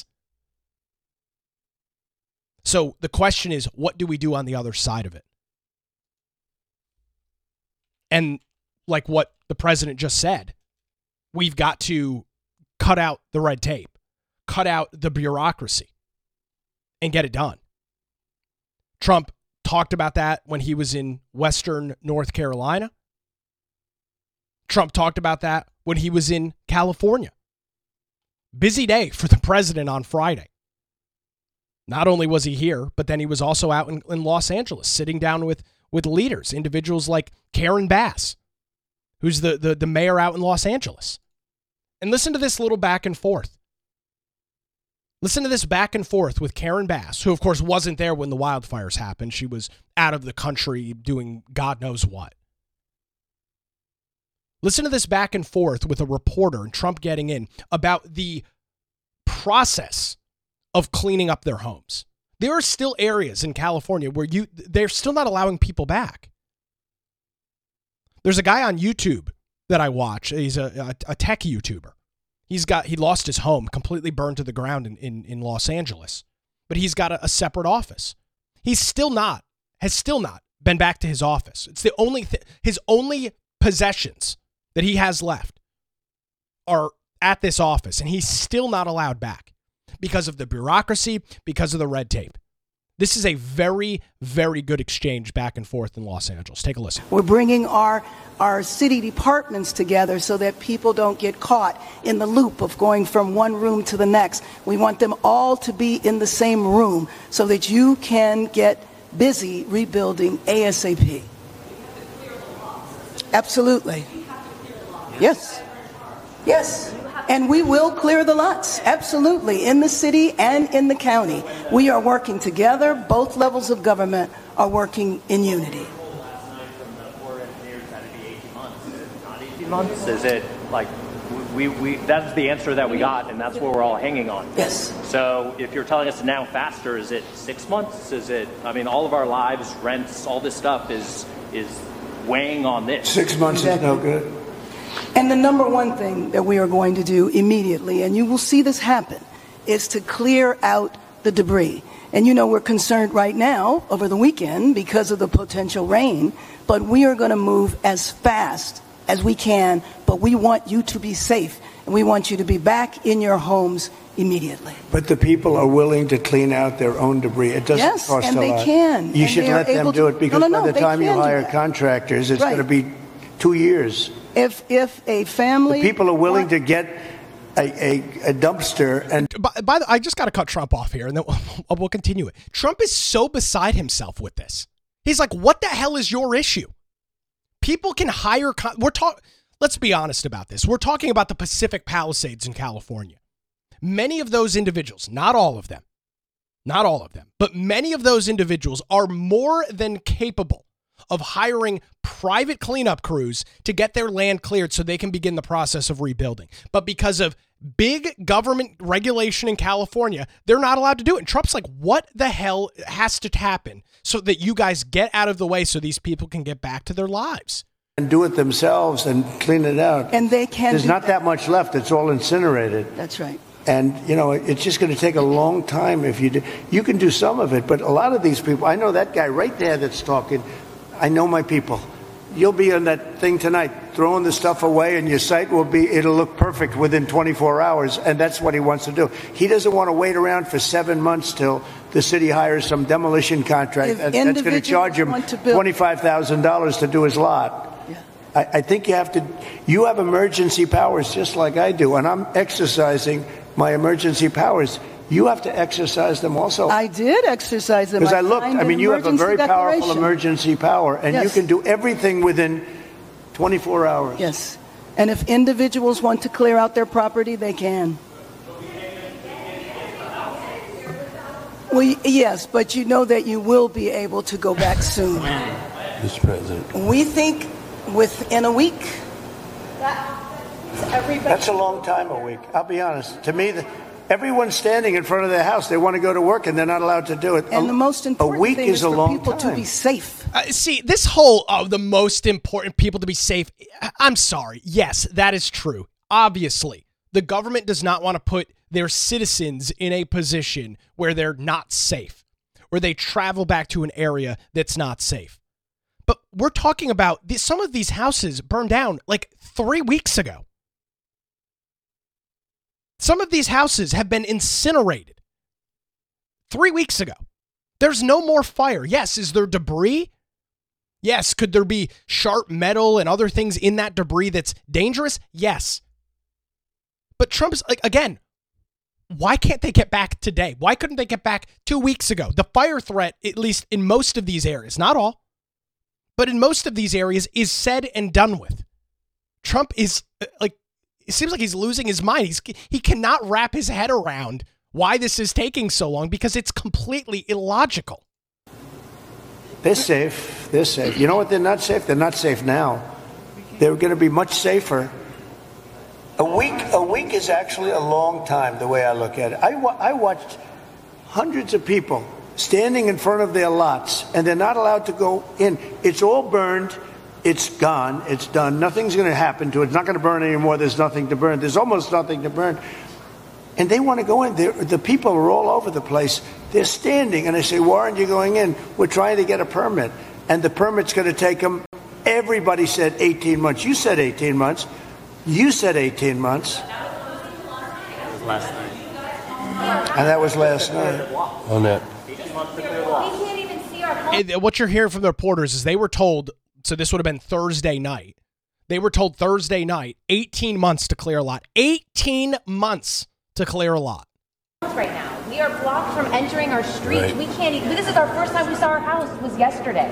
[SPEAKER 1] So the question is, what do we do on the other side of it? And like what the president just said, we've got to cut out the red tape, cut out the bureaucracy, and get it done. Trump talked about that when he was in Western North Carolina. Trump talked about that when he was in California. Busy day for the president on Friday. Not only was he here, but then he was also out in, in Los Angeles, sitting down with, with leaders, individuals like Karen Bass, who's the, the, the mayor out in Los Angeles. And listen to this little back and forth. Listen to this back and forth with Karen Bass, who, of course, wasn't there when the wildfires happened. She was out of the country doing God knows what. Listen to this back and forth with a reporter and Trump getting in about the process of cleaning up their homes. There are still areas in California where you they're still not allowing people back. There's a guy on YouTube that I watch. He's a, a, a tech YouTuber. He's got, he lost his home, completely burned to the ground in, in, in Los Angeles, but he's got a, a separate office. He's still not, has still not been back to his office. It's the only, th- his only possessions that he has left are at this office, and he's still not allowed back because of the bureaucracy, because of the red tape. This is a very, very good exchange back and forth in Los Angeles. Take a listen.
[SPEAKER 4] We're bringing our our city departments together so that people don't get caught in the loop of going from one room to the next. We want them all to be in the same room so that you can get busy rebuilding ASAP. Absolutely. Yes. Yes. And we will clear the lots, absolutely, in the city and in the county. We are working together. Both levels of government are working in unity.
[SPEAKER 5] eighteen months? Is it like we, we that's the answer that we got, and that's what we're all hanging on?
[SPEAKER 4] Yes.
[SPEAKER 5] So if you're telling us now faster, is it six months? Is it, I mean, all of our lives, rents, all this stuff is is weighing on this.
[SPEAKER 2] Six months exactly. Is no good.
[SPEAKER 4] And the number one thing that we are going to do immediately, and you will see this happen, is to clear out the debris. And you know, we're concerned right now over the weekend because of the potential rain, but we are going to move as fast as we can, but we want you to be safe, and we want you to be back in your homes immediately.
[SPEAKER 6] But the people are willing to clean out their own debris. It doesn't
[SPEAKER 4] yes,
[SPEAKER 6] cost
[SPEAKER 4] and
[SPEAKER 6] a
[SPEAKER 4] they
[SPEAKER 6] lot.
[SPEAKER 4] can.
[SPEAKER 6] You
[SPEAKER 4] and
[SPEAKER 6] should let them do it, because
[SPEAKER 4] no, no,
[SPEAKER 6] by
[SPEAKER 4] no,
[SPEAKER 6] the time you hire
[SPEAKER 4] that.
[SPEAKER 6] contractors, it's
[SPEAKER 4] right.
[SPEAKER 6] going to be two years.
[SPEAKER 4] If if a family,
[SPEAKER 6] the people are willing
[SPEAKER 4] want-
[SPEAKER 6] to get a, a, a dumpster and.
[SPEAKER 1] By, by the, I just got to cut Trump off here, and then we'll, we'll continue it. Trump is so beside himself with this. He's like, "What the hell is your issue?" People can hire. Con- we're talking. Let's be honest about this. We're talking about the Pacific Palisades in California. Many of those individuals, not all of them, not all of them, but many of those individuals are more than capable of hiring private cleanup crews to get their land cleared so they can begin the process of rebuilding. But because of big government regulation in California, they're not allowed to do it. And Trump's like, what the hell has to happen so that you guys get out of the way so these people can get back to their lives?
[SPEAKER 6] And do it themselves and clean it out.
[SPEAKER 4] And they can.
[SPEAKER 6] There's
[SPEAKER 4] do
[SPEAKER 6] not
[SPEAKER 4] that.
[SPEAKER 6] that much left. It's all incinerated.
[SPEAKER 4] That's right.
[SPEAKER 6] And, you know, it's just going to take a long time if you do. You can do some of it, but a lot of these people, I know that guy right there that's talking. I know my people. You'll be on that thing tonight, throwing the stuff away, and your site will be, it'll look perfect within twenty-four hours, and that's what he wants to do. He doesn't want to wait around for seven months till the city hires some demolition contract
[SPEAKER 4] If
[SPEAKER 6] that, that's going to charge him
[SPEAKER 4] want to build-
[SPEAKER 6] twenty-five thousand dollars to do his lot.
[SPEAKER 4] Yeah.
[SPEAKER 6] I, I think you have to, you have emergency powers just like I do, and I'm exercising my emergency powers. You have to exercise them also.
[SPEAKER 4] I did exercise them.
[SPEAKER 6] Because I looked,
[SPEAKER 4] signed
[SPEAKER 6] I
[SPEAKER 4] an
[SPEAKER 6] mean, you have a
[SPEAKER 4] emergency
[SPEAKER 6] very powerful
[SPEAKER 4] declaration.
[SPEAKER 6] emergency power, and
[SPEAKER 4] Yes.
[SPEAKER 6] you can do everything within twenty-four hours.
[SPEAKER 4] Yes. And if individuals want to clear out their property, they can. Well, y- yes, but you know that you will be able to go back soon.
[SPEAKER 6] Mister President.
[SPEAKER 4] We think within a week.
[SPEAKER 6] That's a long time, a week. I'll be honest. To me, the, everyone's standing in front of their house. They want to go to work, and they're not allowed to do it.
[SPEAKER 4] And
[SPEAKER 6] a,
[SPEAKER 4] the most important
[SPEAKER 6] a week
[SPEAKER 4] thing
[SPEAKER 6] is
[SPEAKER 4] is
[SPEAKER 6] a
[SPEAKER 4] for
[SPEAKER 6] long
[SPEAKER 4] people
[SPEAKER 6] time.
[SPEAKER 4] to be safe.
[SPEAKER 1] Uh, see, this whole, oh, the most important people to be safe. I'm sorry. Yes, that is true. Obviously, the government does not want to put their citizens in a position where they're not safe, where they travel back to an area that's not safe. But we're talking about this, some of these houses burned down like three weeks ago. Some of these houses have been incinerated three weeks ago. There's no more fire. Yes, is there debris? Yes. Could there be sharp metal and other things in that debris that's dangerous? Yes. But Trump's, like, again, why can't they get back today? Why couldn't they get back two weeks ago? The fire threat, at least in most of these areas, not all, but in most of these areas, is said and done with. Trump is, uh, like, it seems like he's losing his mind. He's, he cannot wrap his head around why this is taking so long because it's completely illogical.
[SPEAKER 6] They're safe. They're safe. You know what? They're not safe. They're not safe now. They're going to be much safer. A week. A week is actually a long time. The way I look at it, I, wa- I watched hundreds of people standing in front of their lots, and they're not allowed to go in. It's all burned. It's gone. It's done. Nothing's going to happen to it. It's not going to burn anymore. There's nothing to burn. There's almost nothing to burn. And they want to go in. They're, the people are all over the place. They're standing, and I say, why aren't you going in? We're trying to get a permit. And the permit's going to take them, everybody said eighteen months. You said eighteen months. You said eighteen months.
[SPEAKER 5] That was last night.
[SPEAKER 6] And that was last night.
[SPEAKER 7] On that.
[SPEAKER 8] We can't even see our home.
[SPEAKER 1] And what you're hearing from the reporters is they were told, so this would have been Thursday night. They were told Thursday night, eighteen months to clear a lot. eighteen months to clear a lot.
[SPEAKER 8] Right now, we are blocked from entering our streets.
[SPEAKER 7] Right.
[SPEAKER 8] We can't even. This is our first time we saw our house. It was yesterday.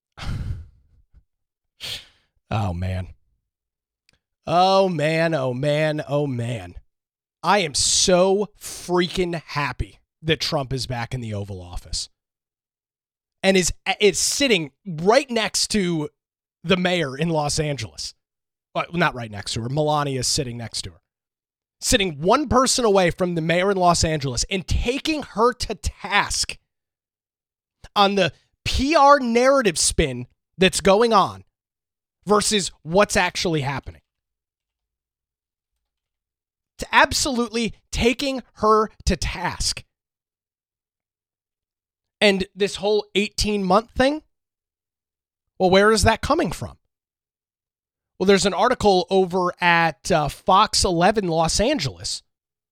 [SPEAKER 1] Oh, man. Oh, man. Oh, man. Oh, man. I am so freaking happy that Trump is back in the Oval Office and is, is sitting right next to the mayor in Los Angeles. Well, not right next to her. Melania is sitting next to her. Sitting one person away from the mayor in Los Angeles and taking her to task on the P R narrative spin that's going on versus what's actually happening. To absolutely taking her to task. And this whole eighteen-month thing, well, where is that coming from? Well, there's an article over at uh, Fox eleven Los Angeles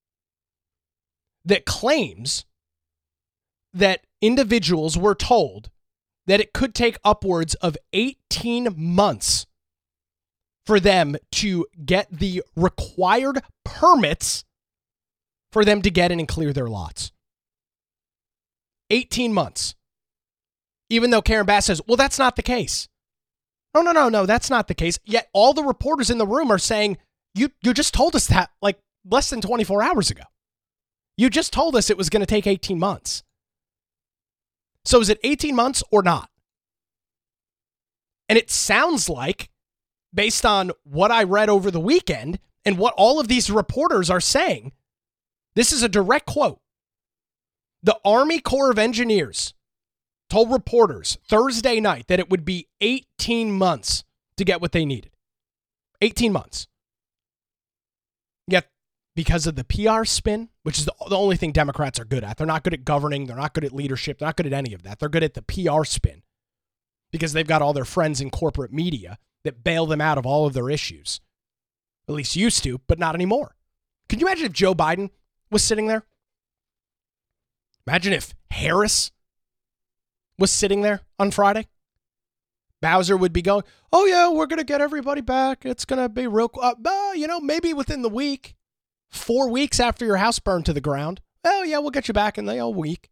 [SPEAKER 1] that claims that individuals were told that it could take upwards of eighteen months for them to get the required permits for them to get in and clear their lots. eighteen months. Even though Karen Bass says, well, that's not the case. No, no, no, no, that's not the case. Yet all the reporters in the room are saying, you, you just told us that like less than twenty-four hours ago. You just told us it was going to take eighteen months. So is it eighteen months or not? And it sounds like, based on what I read over the weekend and what all of these reporters are saying, this is a direct quote. The Army Corps of Engineers told reporters Thursday night that it would be eighteen months to get what they needed. eighteen months. Yet, because of the P R spin, which is the, the only thing Democrats are good at. They're not good at governing. They're not good at leadership. They're not good at any of that. They're good at the P R spin because they've got all their friends in corporate media that bail them out of all of their issues. At least used to, but not anymore. Can you imagine if Joe Biden was sitting there? Imagine if Harris was sitting there on Friday. Bowser would be going, oh yeah, we're going to get everybody back. It's going to be real, uh, uh, you know, maybe within the week. Four weeks after your house burned to the ground. Oh, yeah, we'll get you back in the whole week.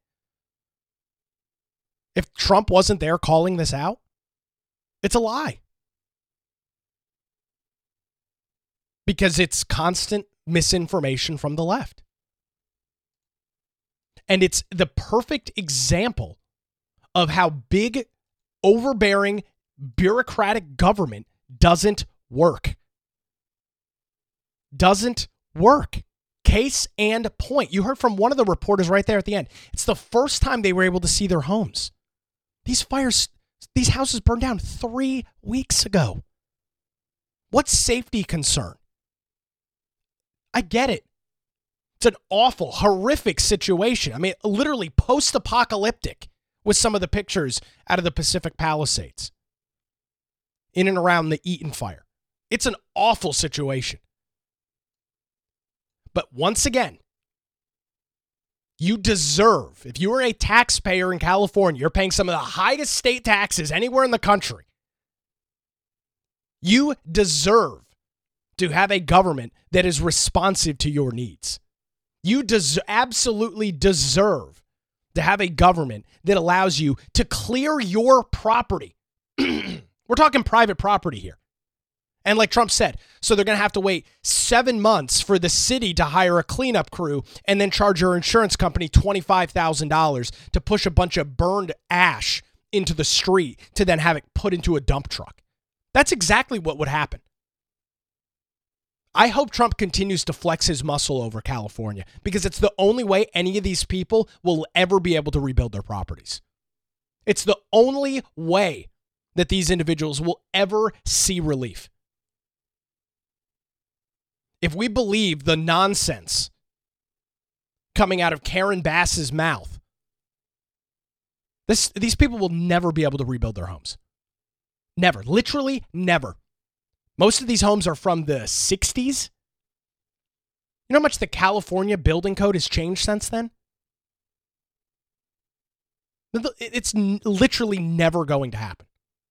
[SPEAKER 1] If Trump wasn't there calling this out, it's a lie. Because it's constant misinformation from the left. And it's the perfect example of how big, overbearing, bureaucratic government doesn't work. Doesn't work. Case and point. You heard from one of the reporters right there at the end. It's the first time they were able to see their homes. These fires, these houses burned down three weeks ago. What safety concern? I get it. It's an awful, horrific situation. I mean, literally post-apocalyptic with some of the pictures out of the Pacific Palisades in and around the Eaton fire. It's an awful situation. But once again, you deserve, if you are a taxpayer in California, you're paying some of the highest state taxes anywhere in the country. You deserve to have a government that is responsive to your needs. You des- absolutely deserve to have a government that allows you to clear your property. We're talking private property here. And like Trump said, so they're going to have to wait seven months for the city to hire a cleanup crew and then charge your insurance company twenty-five thousand dollars to push a bunch of burned ash into the street to then have it put into a dump truck. That's exactly what would happen. I hope Trump continues to flex his muscle over California because it's the only way any of these people will ever be able to rebuild their properties. It's the only way that these individuals will ever see relief. If we believe the nonsense coming out of Karen Bass's mouth, this, these people will never be able to rebuild their homes. Never. Literally never. Most of these homes are from the sixties. You know how much the California building code has changed since then? It's literally never going to happen.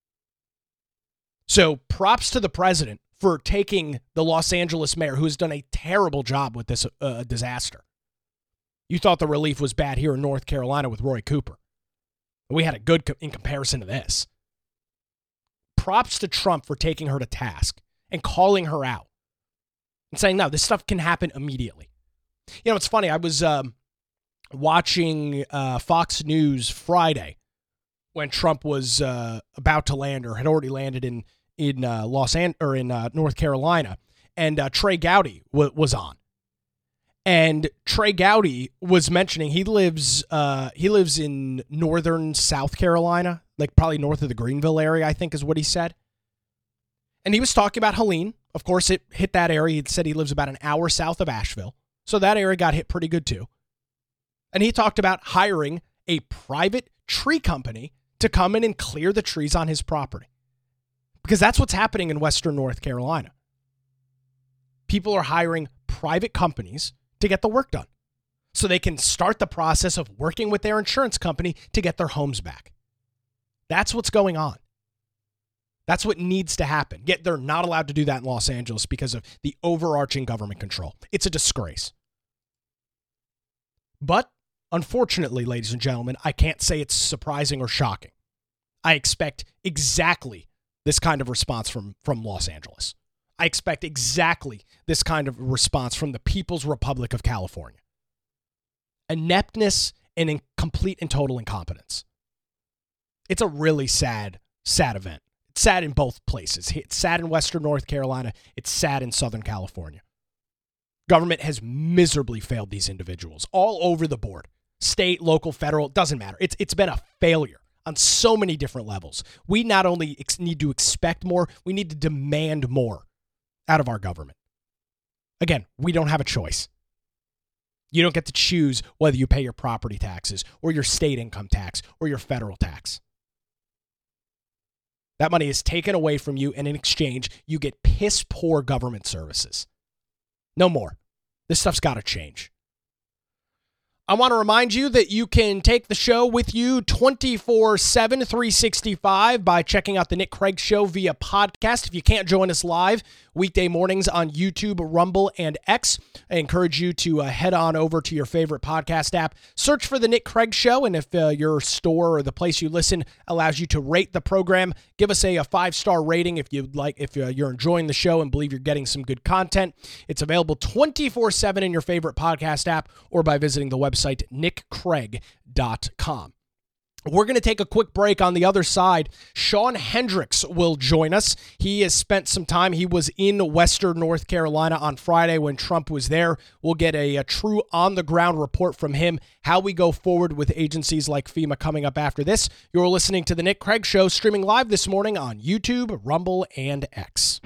[SPEAKER 1] So props to the president for taking the Los Angeles mayor, who has done a terrible job with this uh, disaster. You thought the relief was bad here in North Carolina with Roy Cooper. We had it good co- in comparison to this. Props to Trump for taking her to task and calling her out and saying, no, this stuff can happen immediately. You know, it's funny. I was um, watching uh, Fox News Friday when Trump was uh, about to land or had already landed in in uh, Los An- or in uh, North Carolina, and uh, Trey Gowdy w- was on, and Trey Gowdy was mentioning he lives uh, he lives in northern South Carolina, like probably north of the Greenville area, I think is what he said, and he was talking about Helene. Of course, it hit that area. He said he lives about an hour south of Asheville, so that area got hit pretty good too, and he talked about hiring a private tree company to come in and clear the trees on his property. Because that's what's happening in Western North Carolina. People are hiring private companies to get the work done so they can start the process of working with their insurance company to get their homes back. That's what's going on. That's what needs to happen. Yet they're not allowed to do that in Los Angeles because of the overarching government control. It's a disgrace. But unfortunately, ladies and gentlemen, I can't say it's surprising or shocking. I expect exactly this kind of response from, from Los Angeles. I expect exactly this kind of response from the People's Republic of California. Ineptness and in complete and total incompetence. It's a really sad, sad event. It's sad in both places. It's sad in Western North Carolina. It's sad in Southern California. Government has miserably failed these individuals all over the board. State, local, federal, it doesn't matter. It's It's been a failure on so many different levels. We not only ex- need to expect more, we need to demand more out of our government. Again, we don't have a choice. You don't get to choose whether you pay your property taxes or your state income tax or your federal tax. That money is taken away from you, and in exchange, you get piss poor government services. No more. This stuff's got to change. I want to remind you that you can take the show with you twenty-four seven, three sixty-five by checking out the Nick Craig Show via podcast. If you can't join us live, weekday mornings on YouTube, Rumble, and X, I encourage you to uh, head on over to your favorite podcast app, search for the Nick Craig Show, and if uh, your store or the place you listen allows you to rate the program, give us a, a five-star rating if you'd like. If uh, you're enjoying the show and believe you're getting some good content. It's available twenty-four seven in your favorite podcast app or by visiting the website website, nick craig dot com. We're going to take a quick break. On the other side, Sean Hendricks will join us. He has spent some time. He was in Western North Carolina on Friday when Trump was there. We'll get a, a true on-the-ground report from him, how we go forward with agencies like FEMA coming up after this. You're listening to The Nick Craig Show, streaming live this morning on YouTube, Rumble, and X.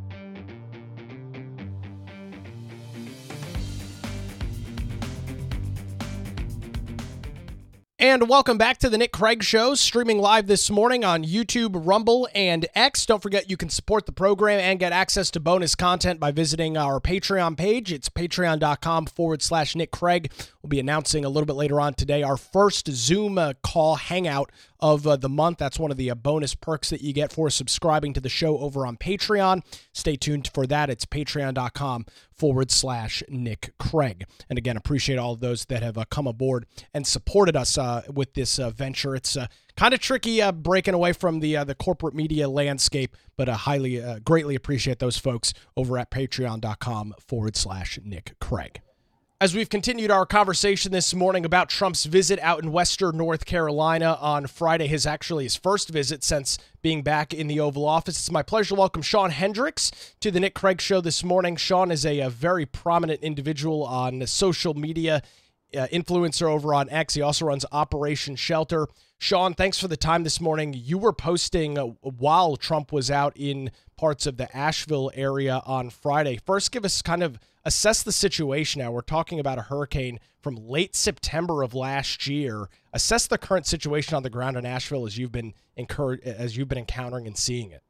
[SPEAKER 1] And welcome back to the Nick Craig Show, streaming live this morning on YouTube, Rumble, and X. Don't forget you can support the program and get access to bonus content by visiting our Patreon page. It's patreon.com forward slash Nick Craig. We'll be announcing a little bit later on today our first Zoom uh, call hangout of uh, the month. That's one of the uh, bonus perks that you get for subscribing to the show over on Patreon. Stay tuned for that. It's patreon.com forward slash Nick Craig. And again, appreciate all of those that have uh, come aboard and supported us uh, with this uh, venture. It's uh, kind of tricky uh, breaking away from the uh, the corporate media landscape, but uh, highly, uh, greatly appreciate those folks over at patreon.com forward slash Nick Craig. As we've continued our conversation this morning about Trump's visit out in Western North Carolina on Friday, his actually his first visit since being back in the Oval Office, it's my pleasure to welcome Sean Hendricks to the Nick Craig Show this morning. Sean is a, a very prominent individual on social media, uh, influencer over on X. He also runs Operation Shelter. Sean, thanks for the time this morning. You were posting uh, while Trump was out in parts of the Asheville area on Friday. First, give us kind of assess the situation now. We're talking about a hurricane from late September of last year. Assess the current situation on the ground in Asheville as you've been incurred, as you've been encountering and seeing it.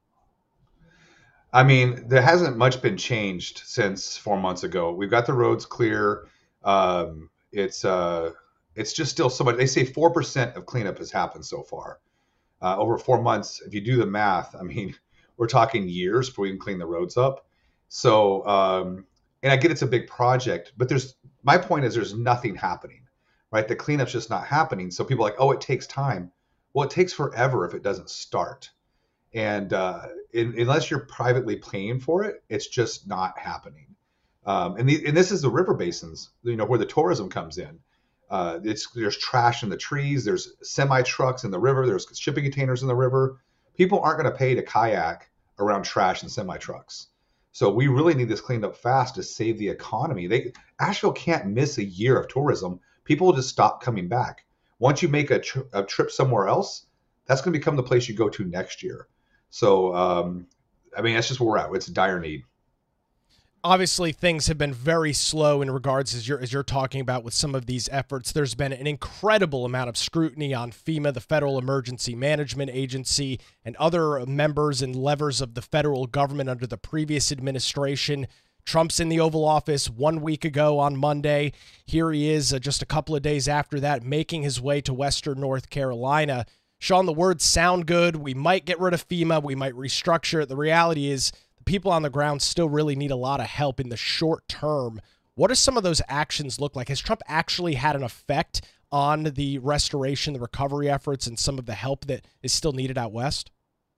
[SPEAKER 7] I mean, there hasn't much been changed since four months ago. We've got the roads clear. Um, it's uh, it's just still so much. They say four percent of cleanup has happened so far. Uh, over four months, if you do the math, I mean, we're talking years before we can clean the roads up. So, um, and I get it's a big project, but there's my point is there's nothing happening, right? The cleanup's just not happening. So people are like, oh, it takes time. Well, it takes forever if it doesn't start. And uh, in, unless you're privately paying for it, it's just not happening. Um, and, the, and this is the river basins, you know, where the tourism comes in. Uh, it's there's trash in the trees. There's semi trucks in the river. There's shipping containers in the river. People aren't going to pay to kayak around trash and semi trucks. So we really need this cleaned up fast to save the economy. They Asheville can't miss a year of tourism. People will just stop coming back. Once you make a, tr- a trip somewhere else, that's going to become the place you go to next year. So, um, I mean, that's just where we're at. It's a dire need.
[SPEAKER 1] Obviously, things have been very slow in regards, as you're, as you're talking about, with some of these efforts. There's been an incredible amount of scrutiny on FEMA, the Federal Emergency Management Agency, and other members and levers of the federal government under the previous administration. Trump's in the Oval Office one week ago on Monday. Here he is uh, just a couple of days after that, making his way to Western North Carolina. Sean, the words sound good. We might get rid of FEMA. We might restructure it. The reality is, people on the ground still really need a lot of help in the short term. What do some of those actions look like? Has Trump actually had an effect on the restoration, the recovery efforts, and some of the help that is still needed out west?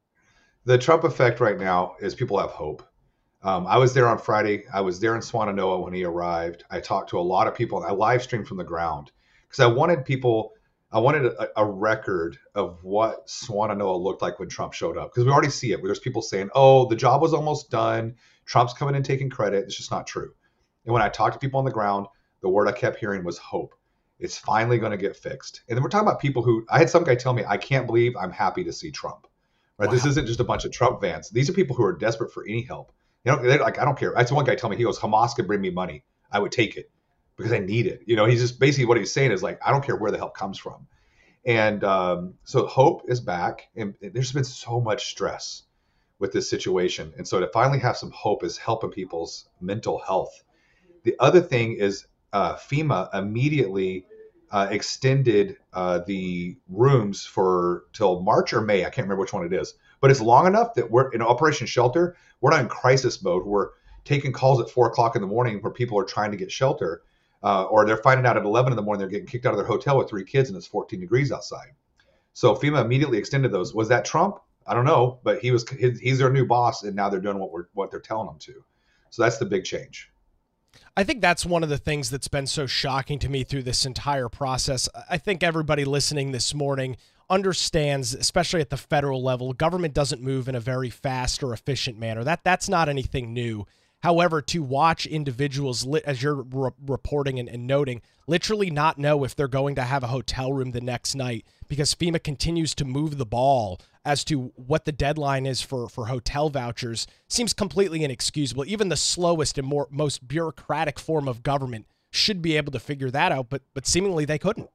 [SPEAKER 7] The Trump effect right now is people have hope. Um, I was there on Friday. I was there in Swannanoa when he arrived. I talked to a lot of people, and I live streamed from the ground because I wanted people I wanted a, a record of what Swannanoa looked like when Trump showed up, because we already see it. There's people saying, oh, the job was almost done. Trump's coming and taking credit. It's just not true. And when I talked to people on the ground, the word I kept hearing was hope. It's finally going to get fixed. And then we're talking about people who, I had some guy tell me, I can't believe I'm happy to see Trump. Right? Wow. This isn't just a bunch of Trump fans. These are people who are desperate for any help. You know, they're like, I don't care. I had one guy tell me, he goes, Hamas could bring me money. I would take it because I need it. You know, he's just basically what he's saying is like, I don't care where the help comes from. And um, so hope is back, and there's been so much stress with this situation. And so to finally have some hope is helping people's mental health. The other thing is uh, FEMA immediately uh, extended uh, the rooms for till March or May. I can't remember which one it is, but it's long enough that we're in Operation Shelter. We're not in crisis mode. We're taking calls at four o'clock in the morning where people are trying to get shelter. Uh, or they're finding out at eleven in the morning they're getting kicked out of their hotel with three kids and it's fourteen degrees outside. So FEMA immediately extended those. Was that Trump? I don't know, but he was he's their new boss, and now they're doing what we're what they're telling them to. So that's the big change.
[SPEAKER 1] I think that's one of the things that's been so shocking to me through this entire process. I think everybody listening this morning understands, especially at the federal level, government doesn't move in a very fast or efficient manner. That that's not anything new. However, to watch individuals, as you're re- reporting and, and noting, literally not know if they're going to have a hotel room the next night because FEMA continues to move the ball as to what the deadline is for, for hotel vouchers seems completely inexcusable. Even the slowest and more most bureaucratic form of government should be able to figure that out, but but seemingly they couldn't.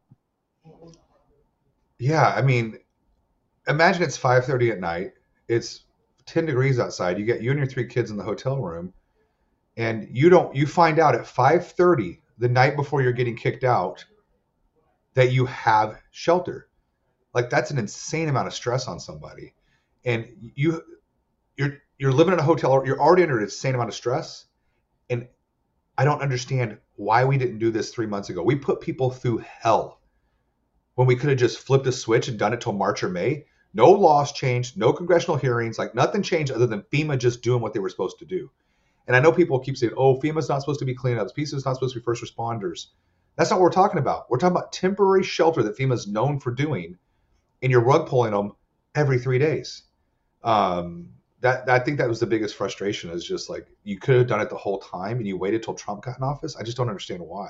[SPEAKER 7] Yeah, I mean, imagine it's five thirty at night. It's ten degrees outside. You get you and your three kids in the hotel room. And you don't, you find out at five thirty the night before you're getting kicked out that you have shelter. Like that's an insane amount of stress on somebody. And you, you're, you're living in a hotel, you're already under an insane amount of stress. And I don't understand why we didn't do this three months ago. We put people through hell when we could have just flipped a switch and done it till March or May. No laws changed, no congressional hearings, like nothing changed other than FEMA just doing what they were supposed to do. And I know people keep saying, oh, FEMA's not supposed to be cleanups. FEMA's not supposed to be first responders. That's not what we're talking about. We're talking about temporary shelter that FEMA's known for doing, and you're rug pulling them every three days. Um, that, I think that was the biggest frustration is just like you could have done it the whole time and you waited till Trump got in office. I just don't understand why.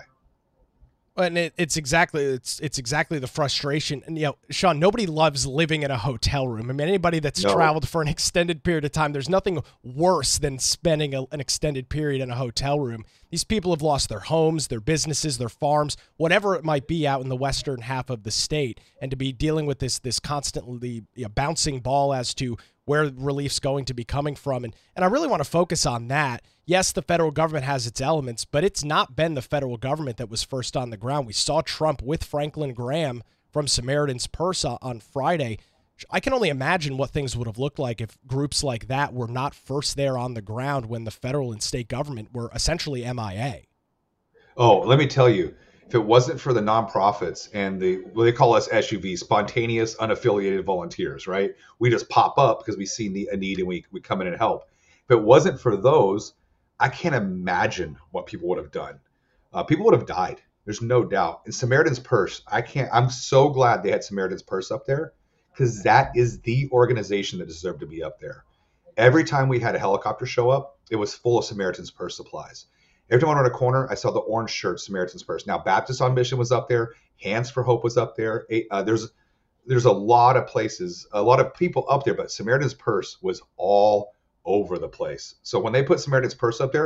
[SPEAKER 1] And it, it's exactly it's it's exactly the frustration. And you know, Sean, nobody loves living in a hotel room. I mean, anybody that's no. traveled for an extended period of time, there's nothing worse than spending a, an extended period in a hotel room. These people have lost their homes, their businesses, their farms, whatever it might be out in the western half of the state, and to be dealing with this this constantly you know, bouncing ball as to where relief's going to be coming from. And and I really want to focus on that. Yes, the federal government has its elements, but it's not been the federal government that was first on the ground. We saw Trump with Franklin Graham from Samaritan's Purse on Friday. I can only imagine what things would have looked like if groups like that were not first there on the ground when the federal and state government were essentially M I A.
[SPEAKER 7] Oh, let me tell you, if it wasn't for the nonprofits and the, well, they call us S U Vs, spontaneous unaffiliated volunteers, right? We just pop up because we see a need and we, we come in and help. If it wasn't for those, I can't imagine what people would have done. Uh, people would have died. There's no doubt. And Samaritan's Purse, I can't, I'm so glad they had Samaritan's Purse up there because that is the organization that deserved to be up there. Every time we had a helicopter show up, it was full of Samaritan's Purse supplies. Every time I went on a corner, I saw the orange shirt, Samaritan's Purse. Now, Baptist on Mission was up there. Hands for Hope was up there. Uh, there's there's a lot of places, a lot of people up there, but Samaritan's Purse was all over the place. So when they put Samaritan's Purse up there,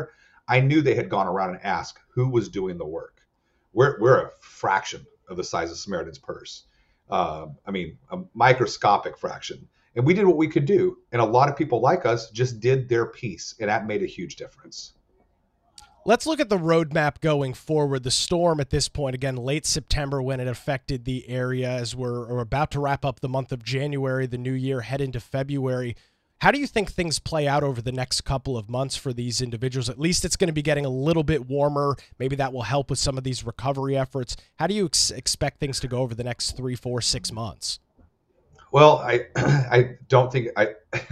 [SPEAKER 7] I knew they had gone around and asked who was doing the work. We're, we're a fraction of the size of Samaritan's Purse. Uh, I mean, a microscopic fraction. And we did what we could do. And a lot of people like us just did their piece. And that made a huge difference.
[SPEAKER 1] Let's look at the roadmap going forward. The storm at this point, again, late September when it affected the area, as we're, we're about to wrap up the month of January, the new year, head into February. How do you think things play out over the next couple of months for these individuals? At least it's going to be getting a little bit warmer. Maybe that will help with some of these recovery efforts. How do you ex- expect things to go over the next three, four, six months?
[SPEAKER 7] Well, I I don't think I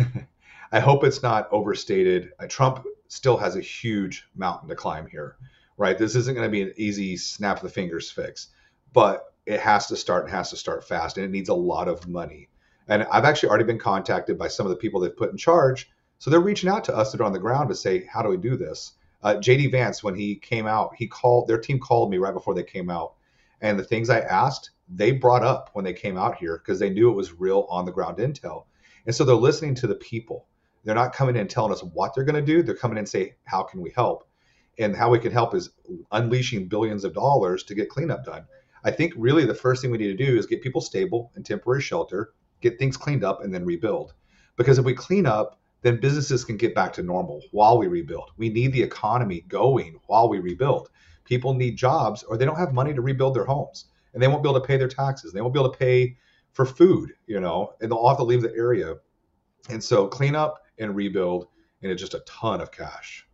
[SPEAKER 7] I hope it's not overstated. Uh, Trump still has a huge mountain to climb here, right? This isn't going to be an easy snap of the fingers fix, but it has to start and has to start fast, and it needs a lot of money. And I've actually already been contacted by some of the people they've put in charge. So they're reaching out to us that are on the ground to say, how do we do this? Uh, J D Vance, when he came out, he called, their team called me right before they came out. And the things I asked, they brought up when they came out here because they knew it was real on the ground intel. And so they're listening to the people. They're not coming in and telling us what they're going to do. They're coming in and say, how can we help? And how we can help is unleashing billions of dollars to get cleanup done. I think really the first thing we need to do is get people stable in temporary shelter, get things cleaned up, and then rebuild. Because if we clean up, then businesses can get back to normal while we rebuild. We need the economy going while we rebuild. People need jobs or they don't have money to rebuild their homes, and they won't be able to pay their taxes. They won't be able to pay for food, you know, and they'll have to leave the area. And so clean up and rebuild, and it's just a ton of cash.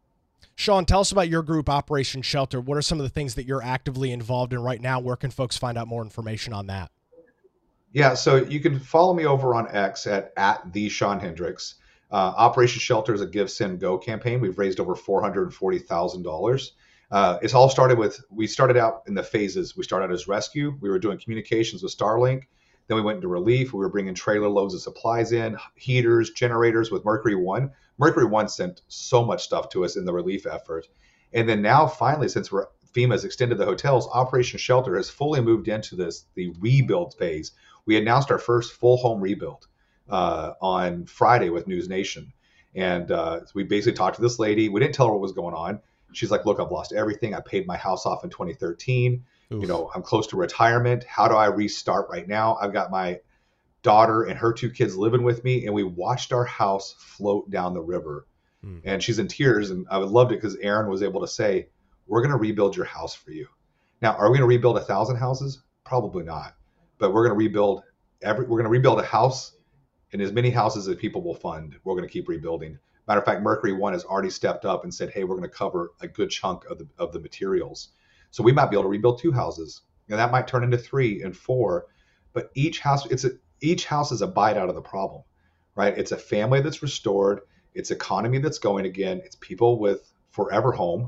[SPEAKER 1] Sean, tell us about your group, Operation Shelter. What are some of the things that you're actively involved in right now? Where can folks find out more information on that?
[SPEAKER 7] Yeah, so you can follow me over on X at, at the Sean Hendricks. Uh, Operation Shelter is a Give, Send, Go campaign. We've raised over four hundred forty thousand dollars. Uh, it's all started with, we started out in the phases. We started out as rescue. We were doing communications with Starlink. Then we went into relief. We were bringing trailer loads of supplies in, heaters, generators with Mercury One. Mercury One sent so much stuff to us in the relief effort. And then now finally, since we're, FEMA's extended the hotels, Operation Shelter has fully moved into this, the rebuild phase. We announced our first full home rebuild uh, on Friday with News Nation. And uh, we basically talked to this lady. We didn't tell her what was going on. She's like, look, I've lost everything. I paid my house off in twenty thirteen. Oof. You know, I'm close to retirement. How do I restart right now? I've got my daughter and her two kids living with me, and we watched our house float down the river. Mm. And she's in tears, and I loved it because Aaron was able to say, we're going to rebuild your house for you. Now, are we going to rebuild a thousand houses? Probably not. But we're going to rebuild every, we're going to rebuild a house, and as many houses as people will fund, we're going to keep rebuilding. Matter of fact, Mercury One has already stepped up and said, hey, we're going to cover a good chunk of the of the materials. So we might be able to rebuild two houses, and that might turn into three and four. But each house, it's a, each house is a bite out of the problem, right? It's a family that's restored. It's economy that's going again. It's people with forever home.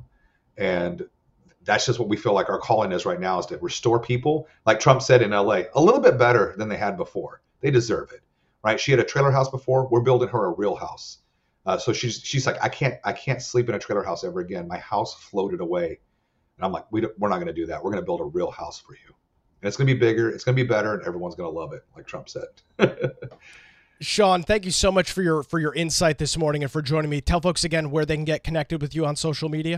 [SPEAKER 7] And that's just what we feel like our calling is right now, is to restore people, like Trump said in L A, a little bit better than they had before. They deserve it, right? She had a trailer house before. We're building her a real house. Uh, so she's she's like, I can't I can't sleep in a trailer house ever again. My house floated away. And I'm like, we don't, we're not going to do that. We're going to build a real house for you. And it's going to be bigger. It's going to be better. And everyone's going to love it, like Trump said.
[SPEAKER 1] Sean, thank you so much for your for your insight this morning and for joining me. Tell folks again where they can get connected with you on social media.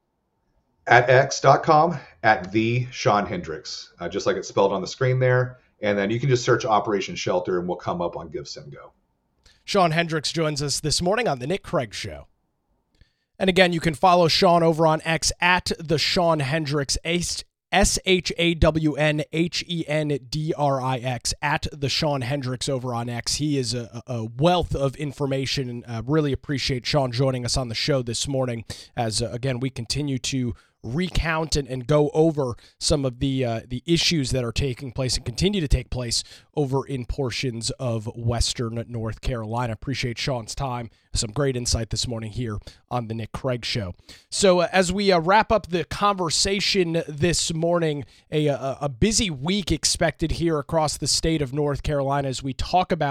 [SPEAKER 7] At x dot com, at the Sean Hendricks, uh, just like it's spelled on the screen there. And then you can just search Operation Shelter and we'll come up on Give, Send, Go.
[SPEAKER 1] Sean Hendricks joins us this morning on The Nick Craig Show. And again, you can follow Sean over on X at the Sean Hendricks, S H A W N H E N D R I X, at the Sean Hendricks over on X. He is a, a wealth of information, and uh, really appreciate Sean joining us on the show this morning as, uh, again, we continue to recount and, and go over some of the uh, the issues that are taking place and continue to take place over in portions of Western North Carolina. Appreciate Sean's time. Some great insight this morning here on the Nick Craig Show. So uh, as we uh, wrap up the conversation this morning, a, a, a busy week expected here across the state of North Carolina as we talk about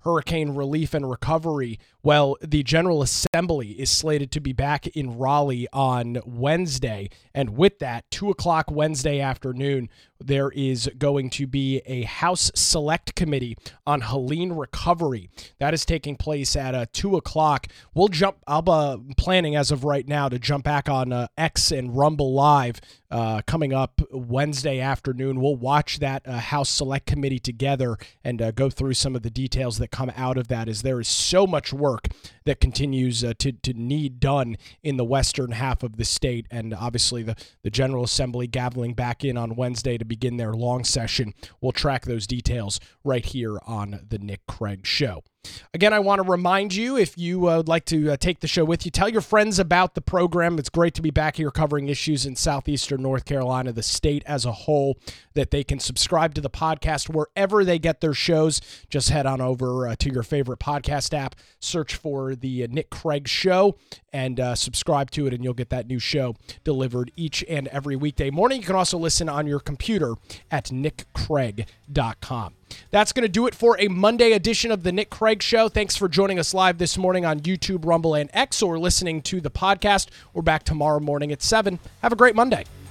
[SPEAKER 1] hurricane relief and recovery. Well, the General Assembly is slated to be back in Raleigh on Wednesday. And with that, two o'clock Wednesday afternoon, there is going to be a House Select Committee on Helene recovery. That is taking place at uh, two o'clock. We'll jump, I'm uh, planning as of right now to jump back on uh, X and Rumble Live uh, coming up Wednesday afternoon. We'll watch that uh, House Select Committee together and uh, go through some of the details that come out of that, as there is so much work that continues uh, to, to need done in the western half of the state. And obviously the, the General Assembly gaveling back in on Wednesday to begin their long session. We'll track those details right here on the Nick Craig Show. Again, I want to remind you, if you uh, would like to uh, take the show with you, tell your friends about the program. It's great to be back here covering issues in southeastern North Carolina, the state as a whole, that they can subscribe to the podcast wherever they get their shows. Just head on over uh, to your favorite podcast app, search for the uh, Nick Craig Show, and uh, subscribe to it, and you'll get that new show delivered each and every weekday morning. You can also listen on your computer at nick craig dot com. That's going to do it for a Monday edition of the Nick Craig Show. Thanks for joining us live this morning on YouTube, Rumble, and X, or listening to the podcast. We're back tomorrow morning at seven. Have a great Monday.